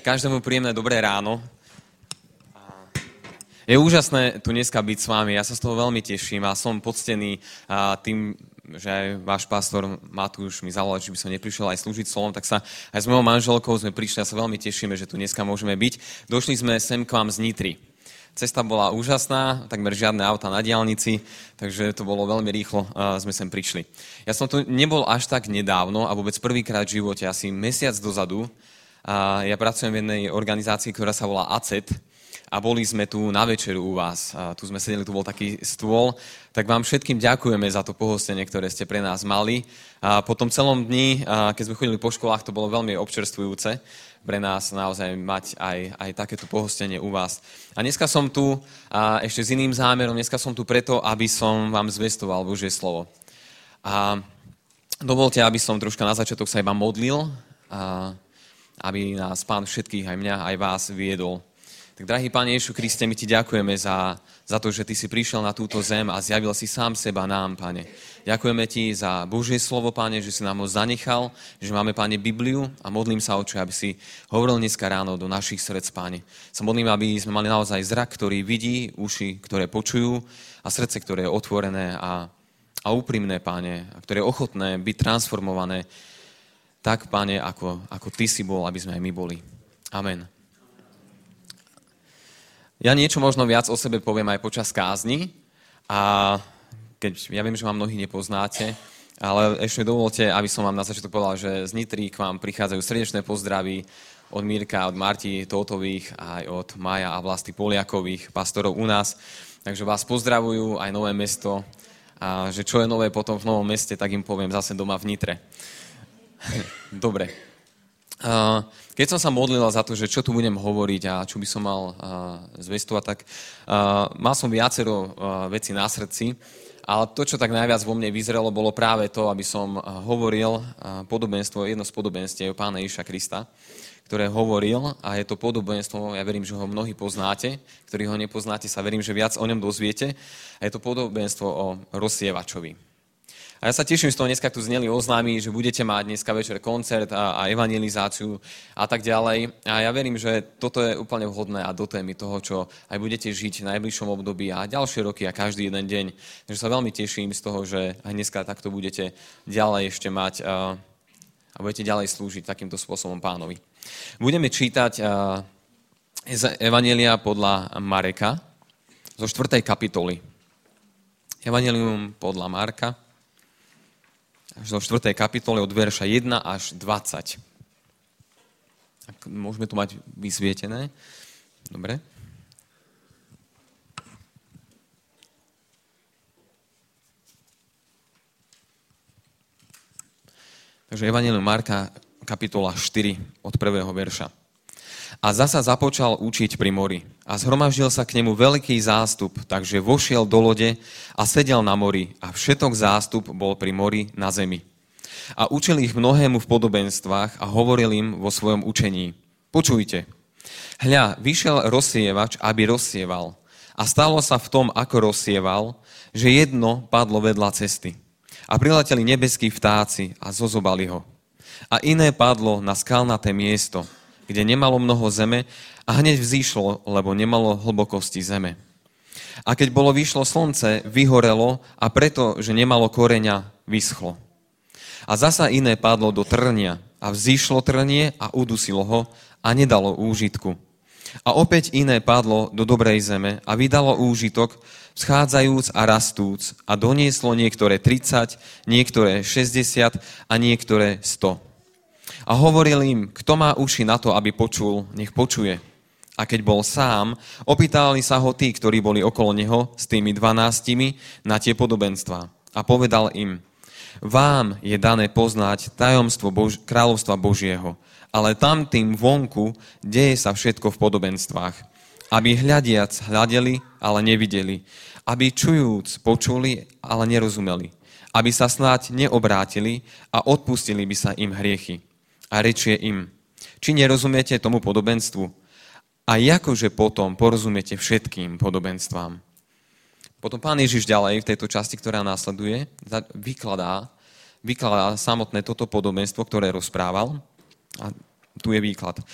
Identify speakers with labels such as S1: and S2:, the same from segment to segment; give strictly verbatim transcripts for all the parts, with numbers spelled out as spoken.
S1: Každému príjemné dobré ráno. Je úžasné tu dneska byť s vami. Ja sa z toho veľmi teším a som poctený tým, že aj váš pastor Matúš mi zavolal, či by som neprišiel aj slúžiť slovom, tak sa aj s mojou manželkou sme prišli a sa veľmi tešíme, že tu dneska môžeme byť. Došli sme sem k vám z Nitry. Cesta bola úžasná, takmer žiadne auta na diaľnici, takže to bolo veľmi rýchlo, uh, sme sem prišli. Ja som tu nebol až tak nedávno a vôbec prvýkrát v živote, asi mesiac dozadu. Uh, ja pracujem v jednej organizácii, ktorá sa volá á cé é té a boli sme tu na večeru u vás. Uh, tu sme sedeli, tu bol taký stôl. Tak vám všetkým ďakujeme za to pohostenie, ktoré ste pre nás mali. Uh, po tom celom dni, uh, keď sme chodili po školách, to bolo veľmi občerstvujúce pre nás naozaj mať aj, aj takéto pohostenie u vás. A dneska som tu a ešte s iným zámerom, dneska som tu preto, aby som vám zvestoval Božie slovo. A dovolte, aby som troška na začiatok sa iba modlil, a aby nás Pán všetkých, aj mňa, aj vás viedol. Tak, drahý Pane Ježišu Kriste, my Ti ďakujeme za, za to, že Ty si prišiel na túto zem a zjavil si sám seba nám, Pane. Ďakujeme Ti za Božie slovo, Pane, že si nám ho zanechal, že máme, Pane, Bibliu a modlím sa, Oče, aby si hovoril dneska ráno do našich srdc, Pane. Sa modlím, aby sme mali naozaj zrak, ktorý vidí, uši, ktoré počujú a srdce, ktoré je otvorené a, a úprimné, Pane, a ktoré je ochotné byť transformované tak, Pane, ako, ako Ty si bol, aby sme aj my boli. Amen. Ja niečo možno viac o sebe poviem aj počas kázni a keď, ja viem, že ma mnohí nepoznáte, ale ešte dovolte, aby som vám na začiatok povedal, že z Nitry k vám prichádzajú srdečné pozdravy od Mirka, od Marti Tótových, aj od Maja a Vlasty Poliakových, pastorov u nás. Takže vás pozdravujú aj Nové Mesto a že čo je nové potom v Novom Meste, tak im poviem zase doma v Nitre. Dobre. Keď som sa modlila za to, že čo tu budem hovoriť a čo by som mal zvestovať, tak mal som viacero vecí na srdci, ale to, čo tak najviac vo mne vyzrelo, bolo práve to, aby som hovoril podobenstvo, jedno z podobenstiev Pána Ježiša Krista, ktoré hovoril, a je to podobenstvo, ja verím, že ho mnohí poznáte, ktorí ho nepoznáte, sa verím, že viac o ňom dozviete, a je to podobenstvo o rozsievačovi. A ja sa teším z toho, dneska tu zneli oznámy, že budete mať dneska večer koncert a, a evangelizáciu a tak ďalej. A ja verím, že toto je úplne vhodné a do témy toho, čo aj budete žiť v najbližšom období a ďalšie roky a každý jeden deň. Takže sa veľmi teším z toho, že aj dneska takto budete ďalej ešte mať a, a budete ďalej slúžiť takýmto spôsobom Pánovi. Budeme čítať a, evangelia podľa Mareka zo štvrtej kapitoly. Evangelium podľa Marka zo štvrtej kapitole od verša jeden až dvadsať. Tak môžeme to mať vysvietené. Dobre. Takže Evangelium Marka, kapitola štyri, od prvého verša. A zasa započal učiť pri mori. A zhromaždil sa k nemu veľký zástup, takže vošiel do lode a sedel na mori. A všetok zástup bol pri mori na zemi. A učil ich mnohému v podobenstvách a hovoril im vo svojom učení. Počujte. Hľa, vyšiel rozsievač, aby rozsieval. A stalo sa v tom, ako rozsieval, že jedno padlo vedľa cesty. A prileteli nebeskí vtáci a zozobali ho. A iné padlo na skalnaté miesto, kde nemalo mnoho zeme a hneď vzýšlo, lebo nemalo hlbokosti zeme. A keď bolo vyšlo slnce, vyhorelo a preto, že nemalo koreňa, vyschlo. A zasa iné padlo do trnia a vzýšlo trnie a udusilo ho a nedalo úžitku. A opäť iné padlo do dobrej zeme a vydalo úžitok, vschádzajúc a rastúc a donieslo niektoré tridsať, niektoré šesťdesiat a niektoré sto. A hovoril im, kto má uši na to, aby počul, nech počuje. A keď bol sám, opýtali sa ho tí, ktorí boli okolo neho, s tými dvanástimi, na tie podobenstvá. A povedal im, vám je dané poznať tajomstvo Bož- kráľovstva Božieho, ale tam tým vonku deje sa všetko v podobenstvách. Aby hľadiac hľadeli, ale nevideli. Aby čujúc počuli, ale nerozumeli. Aby sa snáď neobrátili a odpustili by sa im hriechy. A rečie im, či nerozumiete tomu podobenstvu? A akože potom porozumiete všetkým podobenstvám? Potom Pán Ježiš ďalej v tejto časti, ktorá následuje, vykladá, vykladá samotné toto podobenstvo, ktoré rozprával. A tu je výklad.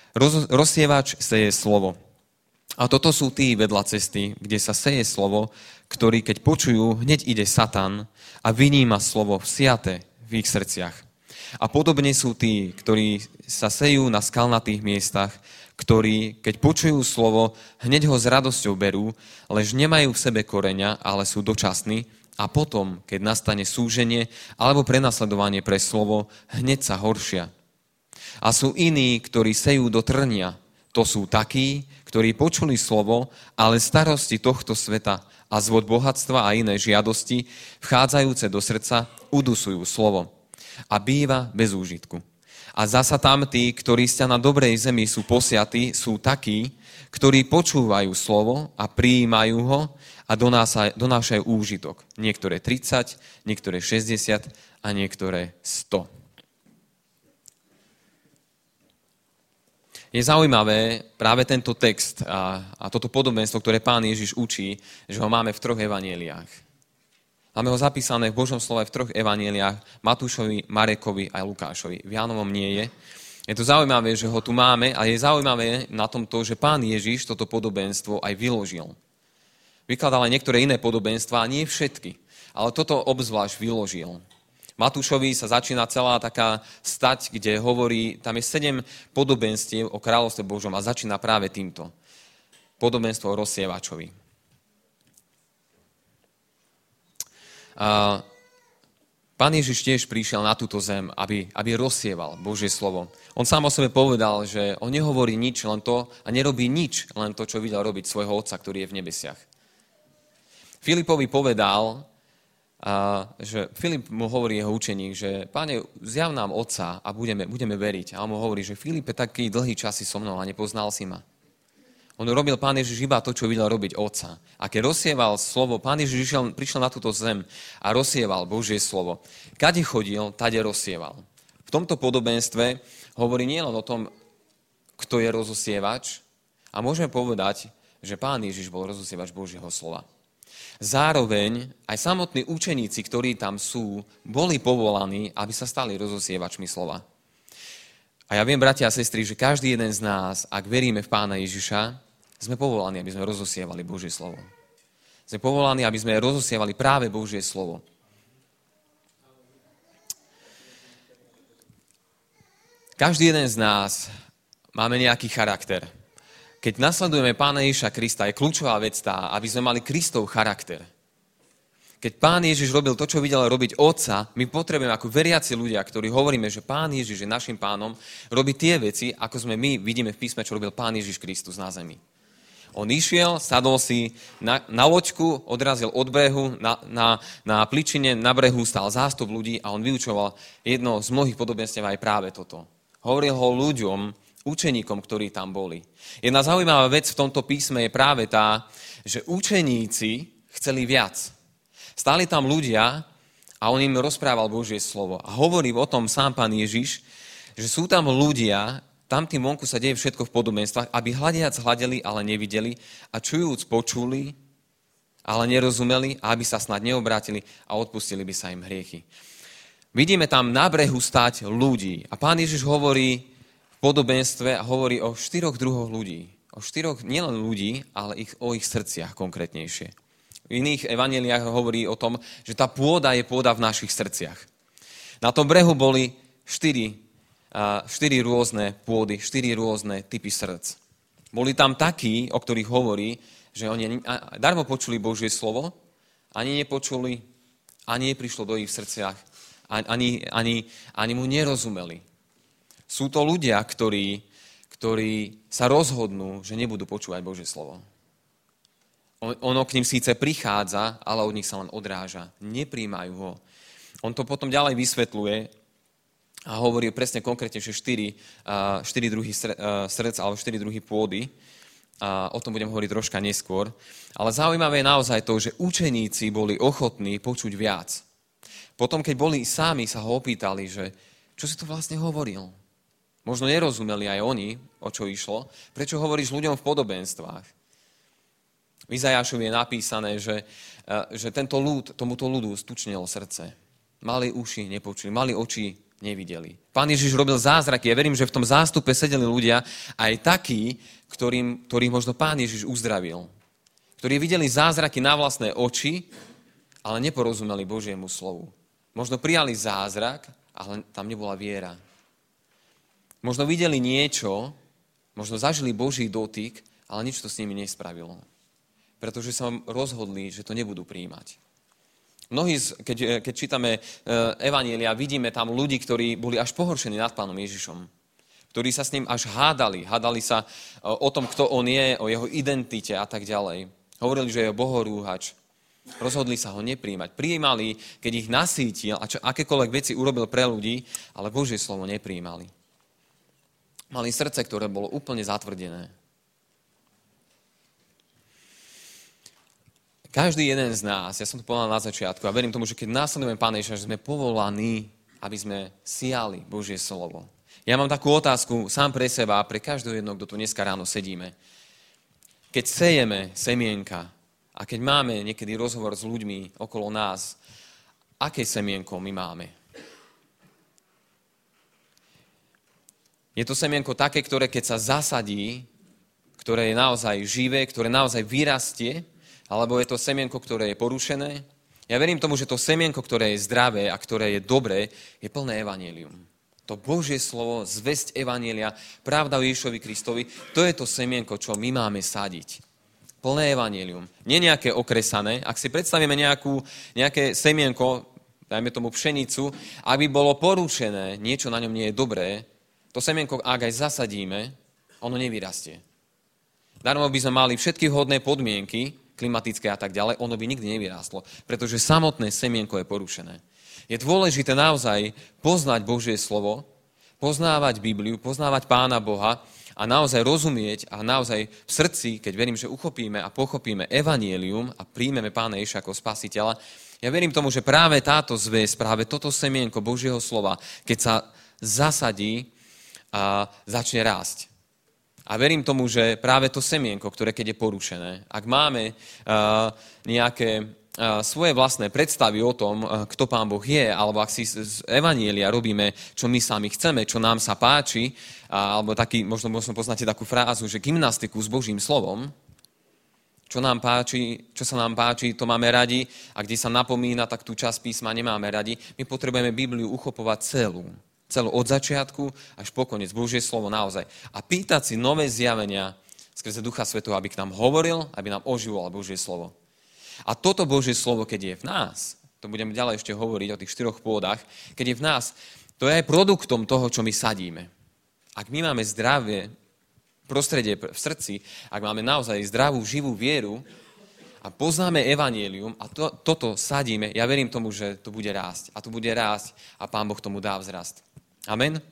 S1: Roz, rozsievač seje slovo. A toto sú tí vedľa cesty, kde sa seje slovo, ktorý keď počujú, hneď ide Satan a vyníma slovo vsiate v ich srdciach. A podobne sú tí, ktorí sa sejú na skalnatých miestach, ktorí, keď počujú slovo, hneď ho s radosťou berú, lež nemajú v sebe koreňa, ale sú dočasní a potom, keď nastane súženie alebo prenasledovanie pre slovo, hneď sa horšia. A sú iní, ktorí sejú do trnia. To sú takí, ktorí počuli slovo, ale starosti tohto sveta a zvod bohatstva a iné žiadosti, vchádzajúce do srdca, udusujú slovo a býva bez úžitku. A zasa tam tí, ktorí sa na dobrej zemi sú posiatí, sú takí, ktorí počúvajú slovo a prijímajú ho a donášajú úžitok. Niektoré tridsať, niektoré šesťdesiat a niektoré sto. Je zaujímavé práve tento text a, a toto podobenstvo, ktoré Pán Ježiš učí, že ho máme v troch evanjeliách. Máme ho zapísané v Božom slove v troch evanjeliách, Matúšovi, Marekovi a Lukášovi. V Jánovom nie je. Je to zaujímavé, že ho tu máme a je zaujímavé na tom to, že Pán Ježiš toto podobenstvo aj vyložil. Vykladal aj niektoré iné podobenstvá, nie všetky, ale toto obzvlášť vyložil. Matúšovi sa začína celá taká stať, kde hovorí, tam je sedem podobenstiev o kráľovstve Božom a začína práve týmto. Podobenstvo o rozsievačovi. A Pán Ježiš tiež prišiel na túto zem, aby, aby rozsieval Božie slovo. On sám o sebe povedal, že on nehovorí nič, len to a nerobí nič, len to, čo videl robiť svojho otca, ktorý je v nebesiach. Filipovi povedal, a že Filip mu hovorí jeho učeník, že Páne, zjav nám otca a budeme, budeme veriť. A on mu hovorí, že Filipe, taký dlhý čas si so mnou a nepoznal si ma. On robil Pán Ježiš iba to, čo videl robiť otca. A keď rozsieval slovo, Pán Ježiš išiel, prišiel na túto zem a rozsieval Božie slovo. Kade chodil, tade rozsieval. V tomto podobenstve hovorí nielen o tom, kto je rozosievač, a môžeme povedať, že Pán Ježiš bol rozosievač Božieho slova. Zároveň aj samotní učeníci, ktorí tam sú, boli povolaní, aby sa stali rozosievačmi slova. A ja viem, bratia a sestry, že každý jeden z nás, ak veríme v Pána Ježiša, sme povolaní, aby sme rozosievali Božie slovo. Sme povolaní, aby sme rozosievali práve Božie slovo. Každý jeden z nás máme nejaký charakter. Keď nasledujeme Pána Ježiša Krista, je kľúčová vec tá, aby sme mali Kristov charakter. Keď Pán Ježiš robil to, čo videl robiť Otca, my potrebujeme ako veriaci ľudia, ktorí hovoríme, že Pán Ježiš je našim pánom, robiť tie veci, ako sme my vidíme v písme, čo robil Pán Ježiš Kristus na zemi. On išiel, sadol si na, na loďku, odrazil od brehu, na, na, na pličine, na brehu stál zástup ľudí a on vyučoval jedno z mnohých podobenstiev aj práve toto. Hovoril ho ľuďom, učeníkom, ktorí tam boli. Jedna zaujímavá vec v tomto písme je práve tá, že učeníci chceli viac. Stáli tam ľudia a on im rozprával Božie slovo. A hovorí o tom sám Pán Ježiš, že sú tam ľudia, tam tým vonku sa deje všetko v podobenstvách, aby hľadiac hľadeli, ale nevideli a čujúc počuli, ale nerozumeli a aby sa snad neobrátili a odpustili by sa im hriechy. Vidíme tam na brehu stáť ľudí a Pán Ježiš hovorí podobenstve a hovorí o štyroch druhoch ľudí. O štyroch nielen ľudí, ale ich, o ich srdciach konkrétnejšie. V iných evanjeliách hovorí o tom, že tá pôda je pôda v našich srdciach. Na tom brehu boli štyri, štyri rôzne pôdy, štyri rôzne typy srdc. Boli tam takí, o ktorých hovorí, že oni darmo počuli Božie slovo, ani nepočuli, ani neprišlo do ich srdciach, ani, ani, ani mu nerozumeli. Sú to ľudia, ktorí, ktorí sa rozhodnú, že nebudú počúvať Božie slovo. On, ono k ním síce prichádza, ale od nich sa len odráža. Nepríjmajú ho. On to potom ďalej vysvetľuje a hovorí presne konkrétne, že štyri, štyri druhy srdc alebo štyri druhy pôdy. A o tom budem hovoriť troška neskôr. Ale zaujímavé je naozaj to, že učeníci boli ochotní počuť viac. Potom, keď boli sami, sa ho opýtali, že čo si to vlastne hovoril? Možno nerozumeli aj oni, o čo išlo. Prečo hovoríš ľuďom v podobenstvách? V Izajášovi je napísané, že, že tento ľud, tomuto ľudu stučnelo srdce. Mali uši, nepočuli. Mali oči, nevideli. Pán Ježiš robil zázraky. Ja verím, že v tom zástupe sedeli ľudia aj takí, ktorým, ktorých možno Pán Ježiš uzdravil. Ktorí videli zázraky na vlastné oči, ale neporozumeli Božiemu slovu. Možno prijali zázrak, ale tam nebola viera. Možno videli niečo, možno zažili Boží dotyk, ale nič to s nimi nespravilo. Pretože sa rozhodli, že to nebudú prijímať. Mnohí, keď, keď čítame evanjelia, vidíme tam ľudí, ktorí boli až pohoršení nad Pánom Ježišom. Ktorí sa s ním až hádali. Hádali sa o tom, kto on je, o jeho identite a tak ďalej. Hovorili, že je bohorúhač. Rozhodli sa ho nepríjmať. Prijímali, keď ich nasýtil a čo, akékoľvek veci urobil pre ľudí, ale Božie slovo neprijímali. Mali srdce, ktoré bolo úplne zatvrdené. Každý jeden z nás, ja som to povedal na začiatku a verím tomu, že keď následujeme Pána Ježiša, že sme povolaní, aby sme siali Božie slovo. Ja mám takú otázku sám pre seba a pre každého jedno, kto tu dneska ráno sedíme. Keď sejeme semienka a keď máme niekedy rozhovor s ľuďmi okolo nás, aké semienko my máme? Je to semienko také, ktoré keď sa zasadí, ktoré je naozaj živé, ktoré naozaj vyrastie, alebo je to semienko, ktoré je porušené? Ja verím tomu, že to semienko, ktoré je zdravé a ktoré je dobré, je plné evanjelium. To Božie slovo, zvesť evanjelia, pravda o Ježišovi Kristovi, to je to semienko, čo my máme sadiť. Plné evanjelium. Nie nejaké okresané. Ak si predstavíme nejakú, nejaké semienko, dajme tomu pšenicu, ak by bolo porušené, niečo na ňom nie je dobré, to semienko, ak aj zasadíme, ono nevyrastie. Darmo by sme mali všetky vhodné podmienky, klimatické a tak ďalej, ono by nikdy nevyrástlo, pretože samotné semienko je porušené. Je dôležité naozaj poznať Božie slovo, poznávať Bibliu, poznávať Pána Boha a naozaj rozumieť a naozaj v srdci, keď verím, že uchopíme a pochopíme evanjelium a príjmeme Pána Ježiša ako spasiteľa, ja verím tomu, že práve táto zväz, práve toto semienko Božieho slova, keď sa zasadí, a začne rásť. A verím tomu, že práve to semienko, ktoré keď je porušené, ak máme uh, nejaké uh, svoje vlastné predstavy o tom, uh, kto Pán Boh je, alebo ak si z evanjelia robíme, čo my sami chceme, čo nám sa páči, uh, alebo taký, možno, možno poznáte takú frázu, že gymnastiku s Božím slovom, čo nám páči, čo sa nám páči, to máme radi, a kde sa napomína, tak tú časť písma nemáme radi. My potrebujeme Bibliu uchopovať celú. Celú od začiatku až po koniec, Božie slovo naozaj. A pýtať si nové zjavenia skrze Ducha Svätého, aby k nám hovoril, aby nám oživoval Božie slovo. A toto Božie slovo, keď je v nás, to budeme ďalej ešte hovoriť o tých štyroch pôdach, keď je v nás, to je aj produktom toho, čo my sadíme. Ak my máme zdravé prostredie v srdci, ak máme naozaj zdravú, živú vieru a poznáme evanjelium a to, toto sadíme, ja verím tomu, že to bude rásť. A to bude rásť a Pán Boh tomu dá vzrast. Amen.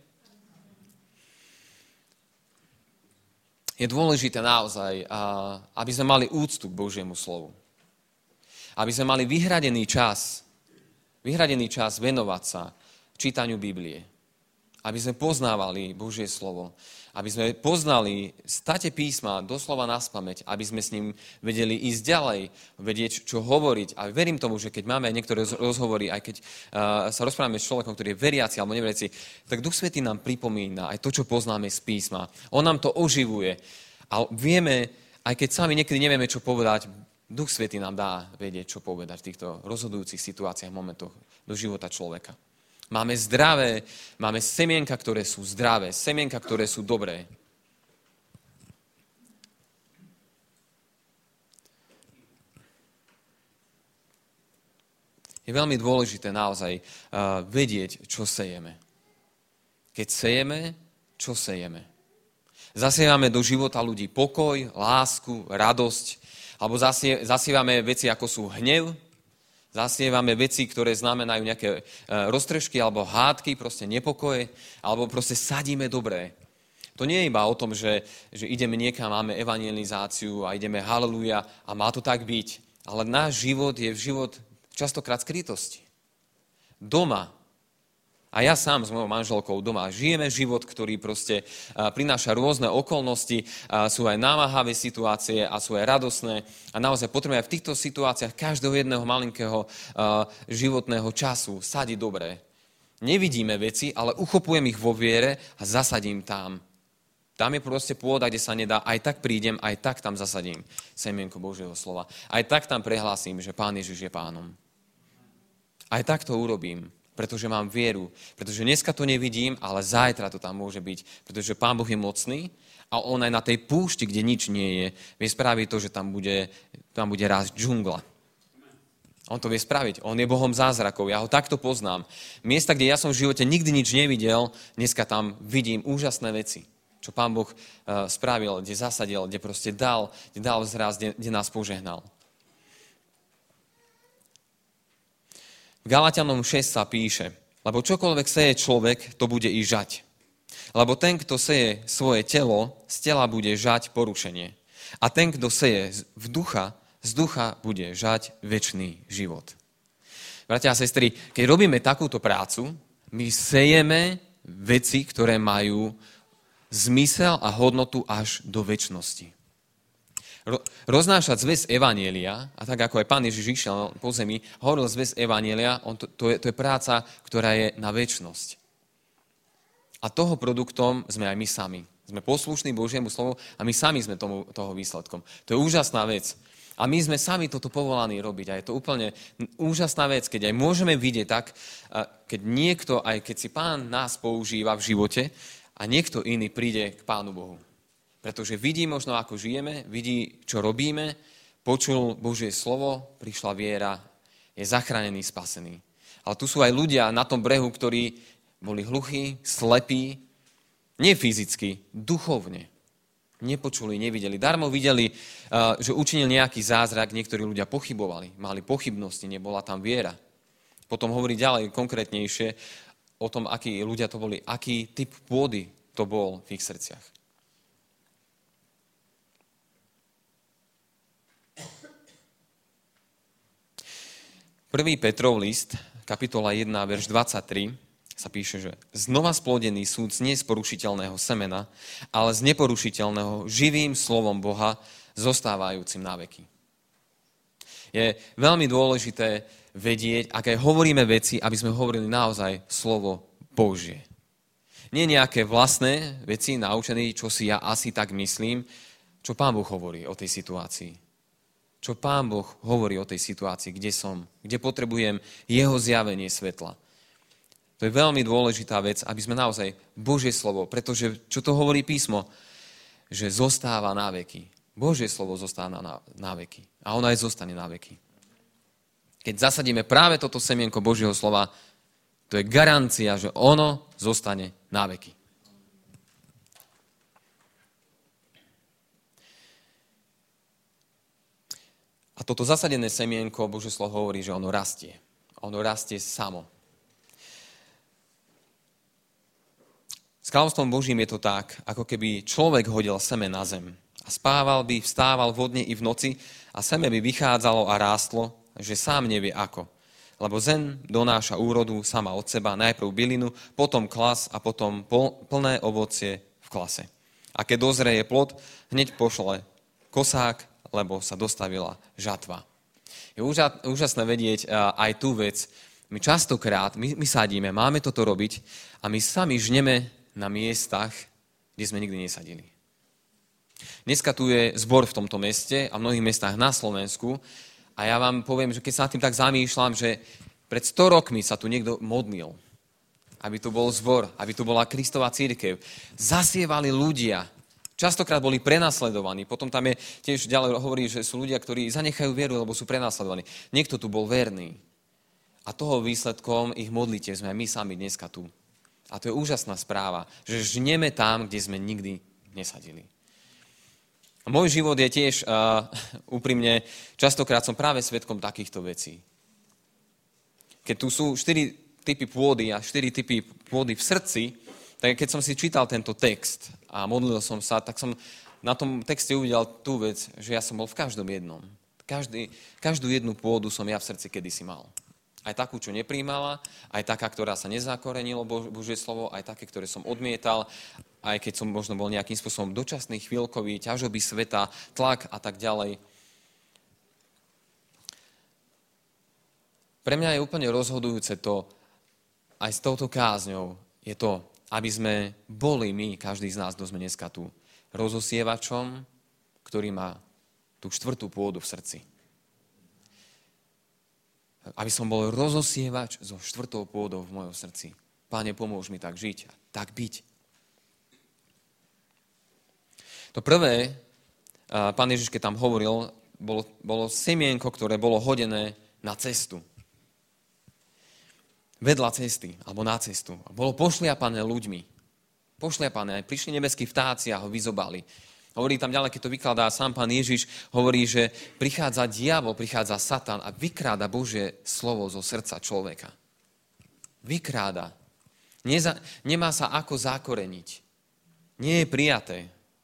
S1: Je dôležité naozaj, aby sme mali úctu k Božiemu slovu. Aby sme mali vyhradený čas, vyhradený čas venovať sa čítaniu Biblie. Aby sme poznávali Božie slovo. Aby sme poznali state písma doslova naspamäť, aby sme s ním vedeli ísť ďalej, vedieť, čo hovoriť. A verím tomu, že keď máme niektoré rozhovory, aj keď uh, sa rozprávame s človekom, ktorý je veriaci alebo neveriaci, tak Duch Svätý nám pripomína aj to, čo poznáme z písma. On nám to oživuje. A vieme, aj keď sami niekedy nevieme, čo povedať, Duch Svätý nám dá vedieť, čo povedať v týchto rozhodujúcich situáciách, momentoch do života človeka. Máme zdravé, máme semienka, ktoré sú zdravé, semienka, ktoré sú dobré. Je veľmi dôležité naozaj uh, vedieť, čo sejeme. Keď sejeme, čo sejeme. Zasievame do života ľudí pokoj, lásku, radosť, alebo zasie, zasievame veci, ako sú hnev, zasievame veci, ktoré znamenajú nejaké roztržky alebo hádky, proste nepokoje, alebo proste sadíme dobré. To nie je iba o tom, že, že ideme niekam, máme evangelizáciu a ideme haleluja a má to tak byť. Ale náš život je život častokrát skrytosti. Doma. A ja sám s mojou manželkou doma žijeme život, ktorý proste prináša rôzne okolnosti, sú aj námahavé situácie a sú aj radosné. A naozaj potrebujeme aj v týchto situáciách každého jedného malinkého životného času sadiť dobré. Nevidíme veci, ale uchopujem ich vo viere a zasadím tam. Tam je proste pôda, kde sa nedá. Aj tak prídem, aj tak tam zasadím semienko Božieho slova. Aj tak tam prehlásim, že Pán Ježiš je Pánom. Aj tak to urobím, pretože mám vieru. Pretože dneska to nevidím, ale zajtra to tam môže byť. Pretože Pán Boh je mocný a on aj na tej púšti, kde nič nie je, vie spraviť to, že tam bude, tam bude rásť džungla. On to vie spraviť. On je Bohom zázrakov. Ja ho takto poznám. Miesta, kde ja som v živote nikdy nič nevidel, dneska tam vidím úžasné veci. Čo Pán Boh uh, spravil, kde zasadil, kde proste dal, kde dal vzrast, kde, kde nás požehnal. V Galatianom šesť sa píše, lebo čokoľvek seje človek, to bude i žať. Lebo ten, kto seje svoje telo, z tela bude žať porušenie. A ten, kto seje v ducha, z ducha bude žať večný život. Bratia a sestry, keď robíme takúto prácu, my sejeme veci, ktoré majú zmysel a hodnotu až do večnosti. Ro- roznášať zvesť evanjelia, a tak ako aj Pán Ježiš išiel po zemi, hovoril zvesť evanjelia, on to, to, je, to je práca, ktorá je na večnosť. A toho produktom sme aj my sami. Sme poslušní Božiemu slovu a my sami sme tomu, toho výsledkom. To je úžasná vec. A my sme sami toto povolaní robiť. A je to úplne úžasná vec, keď aj môžeme vidieť tak, keď niekto, aj keď si Pán nás používa v živote a niekto iný príde k Pánu Bohu. Pretože vidí možno, ako žijeme, vidí, čo robíme, počul Božie slovo, prišla viera, je zachránený, spasený. Ale tu sú aj ľudia na tom brehu, ktorí boli hluchí, slepí, nie fyzicky, duchovne. Nepočuli, nevideli. Darmo videli, že učinil nejaký zázrak, niektorí ľudia pochybovali, mali pochybnosti, nebola tam viera. Potom hovorí ďalej konkrétnejšie o tom, akí ľudia to boli, aký typ pôdy to bol v ich srdciach. Prvý Petrov list, kapitola jeden, verš dvadsaťtri, sa píše, že znova splodený súd nie z porušiteľného semena, ale z neporušiteľného živým slovom Boha, zostávajúcim na veky. Je veľmi dôležité vedieť, ak aj hovoríme veci, aby sme hovorili naozaj slovo Božie. Nie nejaké vlastné veci naučené, čo si ja asi tak myslím, čo Pán Boh hovorí o tej situácii. Čo Pán Boh hovorí o tej situácii, kde som, kde potrebujem jeho zjavenie svetla. To je veľmi dôležitá vec, aby sme naozaj Božie slovo, pretože čo to hovorí písmo, že zostáva na veky. Božie slovo zostáva na, na veky. A ono aj zostane na veky. Keď zasadíme práve toto semienko Božieho slova, to je garancia, že ono zostane na veky. A toto zasadené semienko, Božie slovo hovorí, že ono rastie. Ono rastie samo. S kráľovstvom Božím je to tak, ako keby človek hodil seme na zem. A spával by, vstával vodne i v noci a seme by vychádzalo a rástlo, že sám nevie ako. Lebo zem donáša úrodu sama od seba, najprv bylinu, potom klas a potom plné ovocie v klase. A keď dozreje plod, hneď pošle kosák, lebo sa dostavila žatva. Je úžasné vedieť aj tú vec. My častokrát, my, my sadíme, máme toto robiť a my sami žneme na miestach, kde sme nikdy nesadili. Dneska tu je zbor v tomto meste a v mnohých mestách na Slovensku a ja vám poviem, že keď sa nad tým tak zamýšľam, že pred sto rokmi sa tu niekto modlil, aby tu bol zbor, aby tu bola Kristova cirkev. Zasievali ľudia, častokrát boli prenasledovaní, potom tam je tiež ďalej hovorí, že sú ľudia, ktorí zanechajú vieru, lebo sú prenasledovaní. Niekto tu bol verný a toho výsledkom ich modlitev sme my sami dneska tu. A to je úžasná správa, že žneme tam, kde sme nikdy nesadili. A môj život je tiež, uh, úprimne, častokrát som práve svedkom takýchto vecí. Keď tu sú štyri typy pôdy a štyri typy pôdy v srdci, tak keď som si čítal tento text a modlil som sa, tak som na tom texte uvidel tú vec, že ja som bol v každom jednom. Každý, každú jednu pôdu som ja v srdci kedysi mal. Aj takú, čo nepríjmala, aj taká, ktorá sa nezakorenilo Božie slovo, aj také, ktoré som odmietal, aj keď som možno bol nejakým spôsobom dočasný, chvíľkový, ťažoby sveta, tlak a tak ďalej. Pre mňa je úplne rozhodujúce to, aj s touto kázňou je to, aby sme boli my, každý z nás, kto sme dneska tu, rozosievačom, ktorý má tú štvrtú pôdu v srdci. Aby som bol rozosievač so štvrtou pôdou v mojom srdci. Páne, pomôž mi tak žiť a tak byť. To prvé, Pán Ježiš, keď tam hovoril, bolo, bolo semienko, ktoré bolo hodené na cestu. Vedľa cesty, alebo na cestu. Bolo pošliapané ľuďmi. Pošliapané. Prišli nebeskí vtáci a ho vyzobali. Hovorí tam ďalej, keď to vykladá sám Pán Ježiš, hovorí, že prichádza diabol, prichádza Satan a vykráda Božie slovo zo srdca človeka. Vykráda. Neza, nemá sa ako zakoreniť. Nie je prijaté.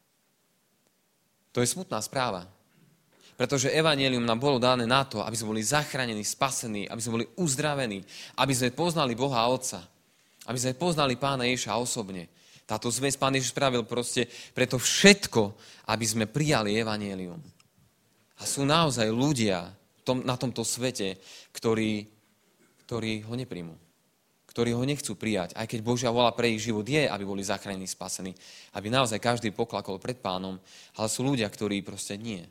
S1: To je smutná správa. Pretože evanjelium nám bolo dané na to, aby sme boli zachránení, spasení, aby sme boli uzdravení, aby sme poznali Boha Otca, aby sme poznali Pána Ježiša osobne. Táto zväz Pán Ježiš spravil proste preto všetko, aby sme prijali evanjelium. A sú naozaj ľudia tom, na tomto svete, ktorí, ktorí ho nepríjmú. Ktorí ho nechcú prijať. Aj keď Božia vôľa pre ich život je, aby boli zachránení, spasení. Aby naozaj každý poklakol pred Pánom. Ale sú ľudia, ktorí proste nie.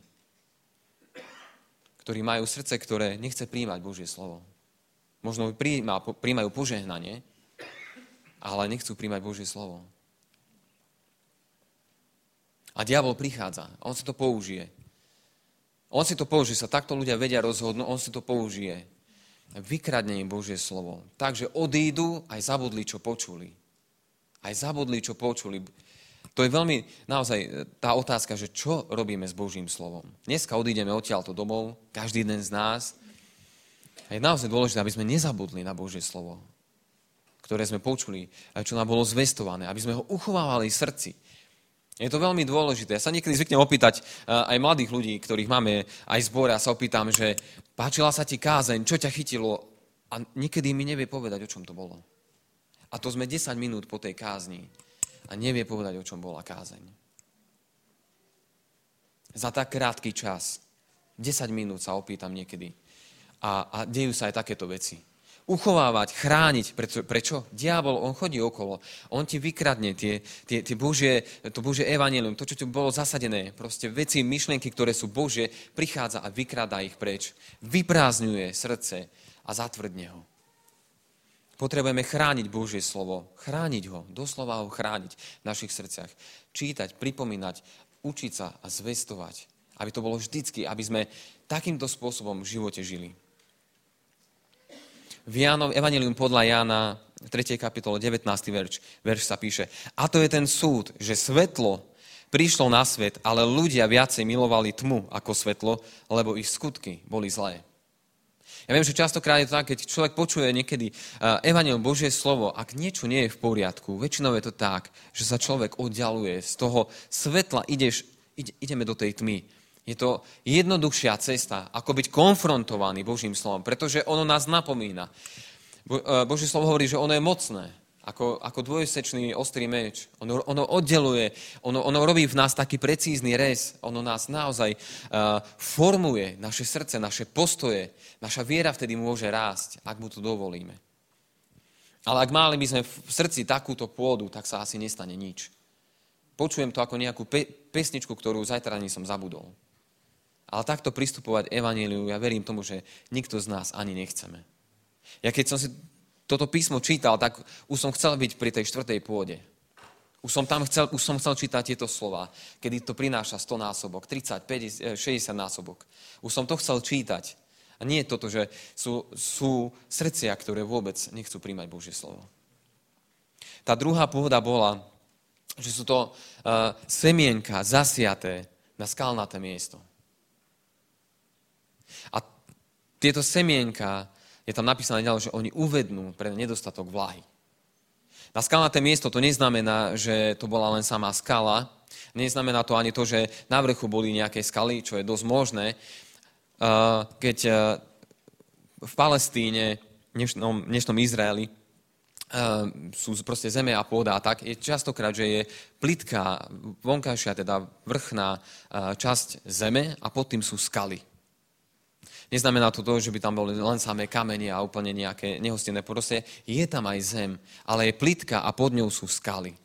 S1: Ktorí majú srdce, ktoré nechce prijímať Božie slovo. Možno prijímajú požehnanie, ale nechcú prijímať Božie slovo. A diabol prichádza. On si to použije. On si to použije. Sa takto ľudia vedia rozhodnúť. On si to použije. Vykradne im Božie slovo. Takže odídu, aj zabudli, čo počuli. Aj zabudli, čo počuli. To je veľmi, naozaj, tá otázka, že čo robíme s Božím slovom. Dneska odídeme odtiaľto domov, každý jeden z nás. A je naozaj dôležité, aby sme nezabudli na Božie slovo, ktoré sme počuli, čo nám bolo zvestované, aby sme ho uchovávali v srdci. Je to veľmi dôležité. Ja sa niekedy zvyknem opýtať aj mladých ľudí, ktorých máme aj v zbore, a sa opýtam, že páčila sa ti kázeň, čo ťa chytilo? A niekedy mi nevie povedať, o čom to bolo. A to sme desať minút po tej kázni a nevie povedať, o čom bola kázeň. Za tak krátky čas, desať minút sa opýtam niekedy. A, a dejú sa aj takéto veci. Uchovávať, chrániť. Prečo? Prečo? Diabol, on chodí okolo. On ti vykradne tie, tie, tie Božie, to Božie evanjelium, to, čo ti bolo zasadené. Proste veci, myšlienky, ktoré sú Božie, prichádza a vykradá ich preč. Vyprázdňuje srdce a zatvrdne ho. Potrebujeme chrániť Božie slovo. Chrániť ho. Doslova ho chrániť v našich srdciach. Čítať, pripomínať, učiť sa a zvestovať. Aby to bolo vždycky, aby sme takýmto spôsobom v živote žili. V Jánov, Evangelium podľa Jána, v tretej kapitole, devätnásty verš, verš sa píše: A to je ten súd, že svetlo prišlo na svet, ale ľudia viacej milovali tmu ako svetlo, lebo ich skutky boli zlé. Ja viem, že častokrát je to tak, keď človek počuje niekedy Evangelium, Božie slovo, ak niečo nie je v poriadku, väčšinou je to tak, že sa človek oddialuje z toho svetla, ideš, ide, ideme do tej tmy. Je to jednoduchšia cesta, ako byť konfrontovaný Božím slovom, pretože ono nás napomína. Bo, Božie slovo hovorí, že ono je mocné, ako, ako dvojsečný ostrý meč. Ono, ono oddeluje, ono, ono robí v nás taký precízny rez, ono nás naozaj uh, formuje, naše srdce, naše postoje, naša viera vtedy môže rásť, ak mu to dovolíme. Ale ak mali by sme v srdci takúto pôdu, tak sa asi nestane nič. Počujem to ako nejakú pe- pesničku, ktorú zajtra ani som zabudol. Ale takto pristupovať evanjeliu, ja verím tomu, že nikto z nás ani nechceme. Ja keď som si toto písmo čítal, tak už som chcel byť pri tej štvrtej pôde. Už som tam chcel, už som chcel čítať tieto slova, kedy to prináša sto násobok, tridsať, päťdesiat, šesťdesiat násobok. Už som to chcel čítať. A nie je toto, že sú, sú srdcia, ktoré vôbec nechcú príjmať Božie slovo. Tá druhá pôda bola, že sú to uh, semienka zasiaté na skalnaté miesto. A tieto semienka, je tam napísané ďalej, že oni uvednú pre nedostatok vlahy. Na skalnaté miesto to neznamená, že to bola len samá skala. Neznamená to ani to, že na vrchu boli nejaké skaly, čo je dosť možné. Keď v Palestíne, dnešnom, dnešnom Izraeli, sú proste zeme a pôda, tak je častokrát, že je plitká, vonkajšia, teda vrchná časť zeme a pod tým sú skaly. Neznamená to to, že by tam boli len samé kamene a úplne nejaké nehostinné prostredie. Je tam aj zem, ale je plytka a pod ňou sú skaly.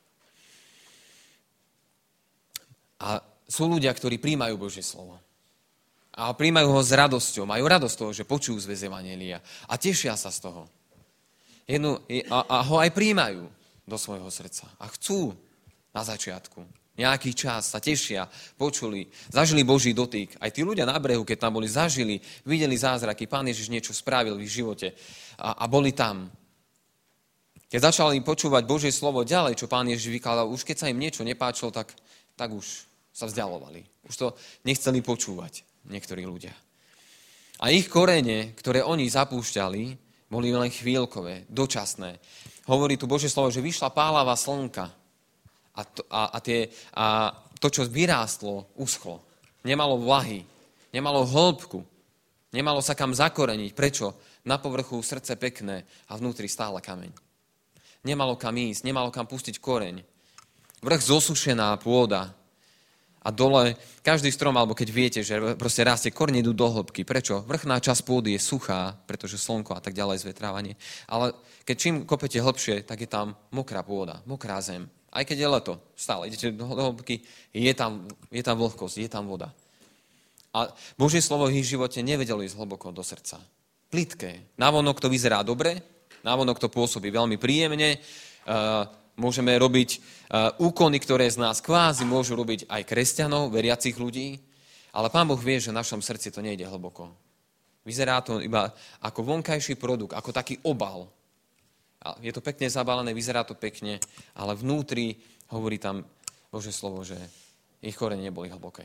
S1: A sú ľudia, ktorí príjmajú Božie slovo. A príjmajú ho s radosťou. Majú radosť toho, že počujú zväz evanjelia. A tešia sa z toho. Jednu, a, a ho aj príjmajú do svojho srdca. A chcú na začiatku. Nejaký čas sa tešia, počuli, zažili Boží dotyk. Aj tí ľudia na brehu, keď tam boli, zažili, videli zázraky, Pán Ježiš niečo spravil v ich živote a, a boli tam. Keď začali počúvať Božie slovo ďalej, čo Pán Ježiš vykladal, už keď sa im niečo nepáčilo, tak, tak už sa vzdialovali. Už to nechceli počúvať niektorí ľudia. A ich korene, ktoré oni zapúšťali, boli len chvíľkové, dočasné. Hovorí tu Božie slovo, že vyšla pálava slnka. A to, a, a, tie, a to, čo vyrástlo, uschlo. Nemalo vlahy, nemalo hĺbku, nemalo sa kam zakoreniť. Prečo? Na povrchu srdce pekné a vnútri stále kameň. Nemalo kam ísť, nemalo kam pustiť koreň. Vrch zosušená pôda a dole každý strom, alebo keď viete, že proste rastie, korene idú do hĺbky. Prečo? Vrchná časť pôdy je suchá, pretože slnko a tak ďalej, zvetrávanie. Ale keď čím kopete hĺbšie, tak je tam mokrá pôda, mokrá zem. Aj keď je leto, stále idete do hĺbky, je tam, je tam vlhkosť, je tam voda. A Božie slovo v ich živote nevedelo ísť hlboko do srdca. Plitké. Navonok to vyzerá dobre, navonok to pôsobí veľmi príjemne, uh, môžeme robiť uh, úkony, ktoré z nás kvázi môžu robiť aj kresťanov, veriacich ľudí, ale Pán Boh vie, že v našom srdci to nejde hlboko. Vyzerá to iba ako vonkajší produkt, ako taký obal. A je to pekne zabalené, vyzerá to pekne, ale vnútri hovorí tam Božie slovo, že ich korene neboli hlboké.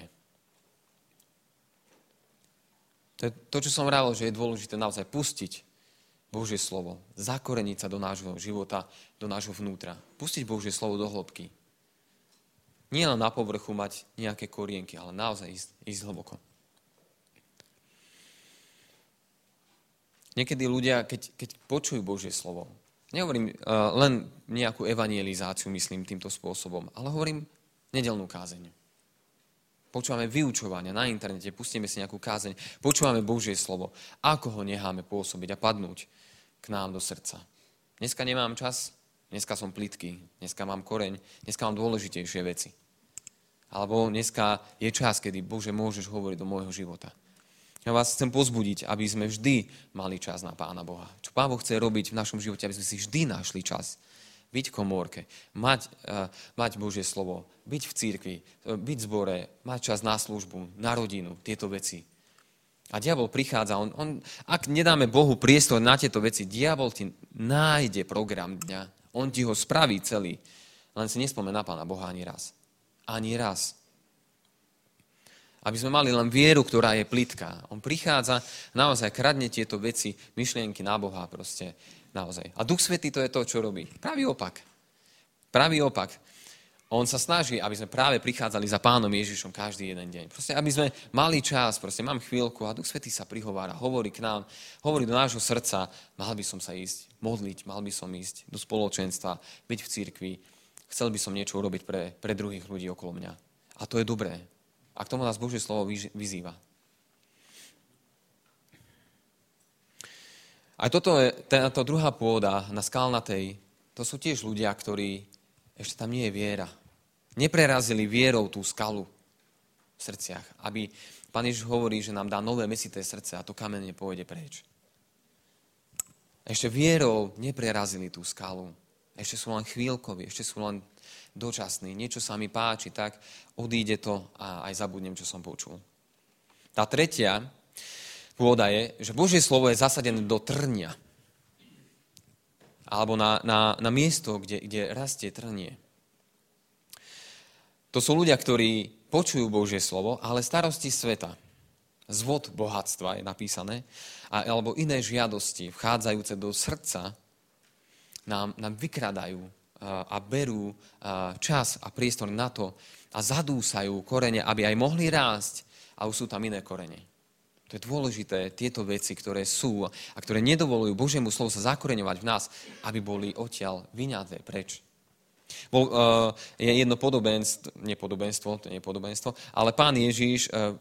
S1: To je to, čo som vravel, že je dôležité naozaj pustiť Božie slovo, zakoreniť sa do nášho života, do nášho vnútra. Pustiť Božie slovo do hĺbky. Nie len na povrchu mať nejaké korienky, ale naozaj ísť, ísť hlboko. Niekedy ľudia, keď, keď počujú Božie slovo, nehovorím uh, len nejakú evangelizáciu, myslím týmto spôsobom, ale hovorím nedeľnú kázeň. Počúvame vyučovania na internete, pustíme si nejakú kázeň, počúvame Božie slovo, ako ho necháme pôsobiť a padnúť k nám do srdca. Dneska nemám čas, dneska som plytký, dneska mám koreň, dneska mám dôležitejšie veci. Alebo dneska je čas, kedy Bože môžeš hovoriť do môjho života. Ja vás chcem pozbudiť, aby sme vždy mali čas na Pána Boha. Čo Pán Boh chce robiť v našom živote, aby sme si vždy našli čas. Byť v komórke, mať, uh, mať Božie slovo, byť v cirkvi, byť v zbore, mať čas na službu, na rodinu, tieto veci. A diabol prichádza, on, on, ak nedáme Bohu priestor na tieto veci, diabol ti nájde program dňa, on ti ho spraví celý, len si nespomeň na Pána Boha ani raz. Ani raz. Aby sme mali len vieru, ktorá je plitká. On prichádza, naozaj kradne tieto veci, myšlienky na Boha proste, naozaj. A Duch Svätý to je to, čo robí. Pravý opak. Pravý opak. On sa snaží, aby sme práve prichádzali za Pánom Ježišom každý jeden deň. Proste, aby sme mali čas, proste mám chvíľku a Duch Svätý sa prihovára, hovorí k nám, hovorí do nášho srdca, mal by som sa ísť modliť, mal by som ísť do spoločenstva, byť v cirkvi, chcel by som niečo urobiť pre, pre druhých ľudí okolo mňa. A to je dobré. A k tomu nás Božie slovo vyzýva. A toto je, táto druhá pôda na skalnatej, to sú tiež ľudia, ktorí, ešte tam nie je viera. Neprerazili vierou tú skalu v srdciach. Aby Pán Ježiš hovorí, že nám dá nové mäsité srdce a to kamene pôjde preč. Ešte vierou neprerazili tú skalu. Ešte sú len chvíľkoví, ešte sú len dočasný, niečo sa mi páči, tak odíde to a aj zabudnem, čo som počul. Tá tretia pôda je, že Božie slovo je zasadené do trnia. Alebo na, na, na miesto, kde, kde rastie trnie. To sú ľudia, ktorí počujú Božie slovo, ale starosti sveta, zvod bohatstva je napísané, alebo iné žiadosti vchádzajúce do srdca nám, nám vykradajú a berú čas a priestor na to a zadúsajú korene, aby aj mohli rásť, a už sú tam iné korene. To je dôležité, tieto veci, ktoré sú a ktoré nedovolujú Božiemu slovu sa zakoreňovať v nás, aby boli odtiaľ vyňaté preč. Bol, uh, je jedno podobenstvo, nie podobenstvo, to nie je podobenstvo, ale Pán Ježiš uh,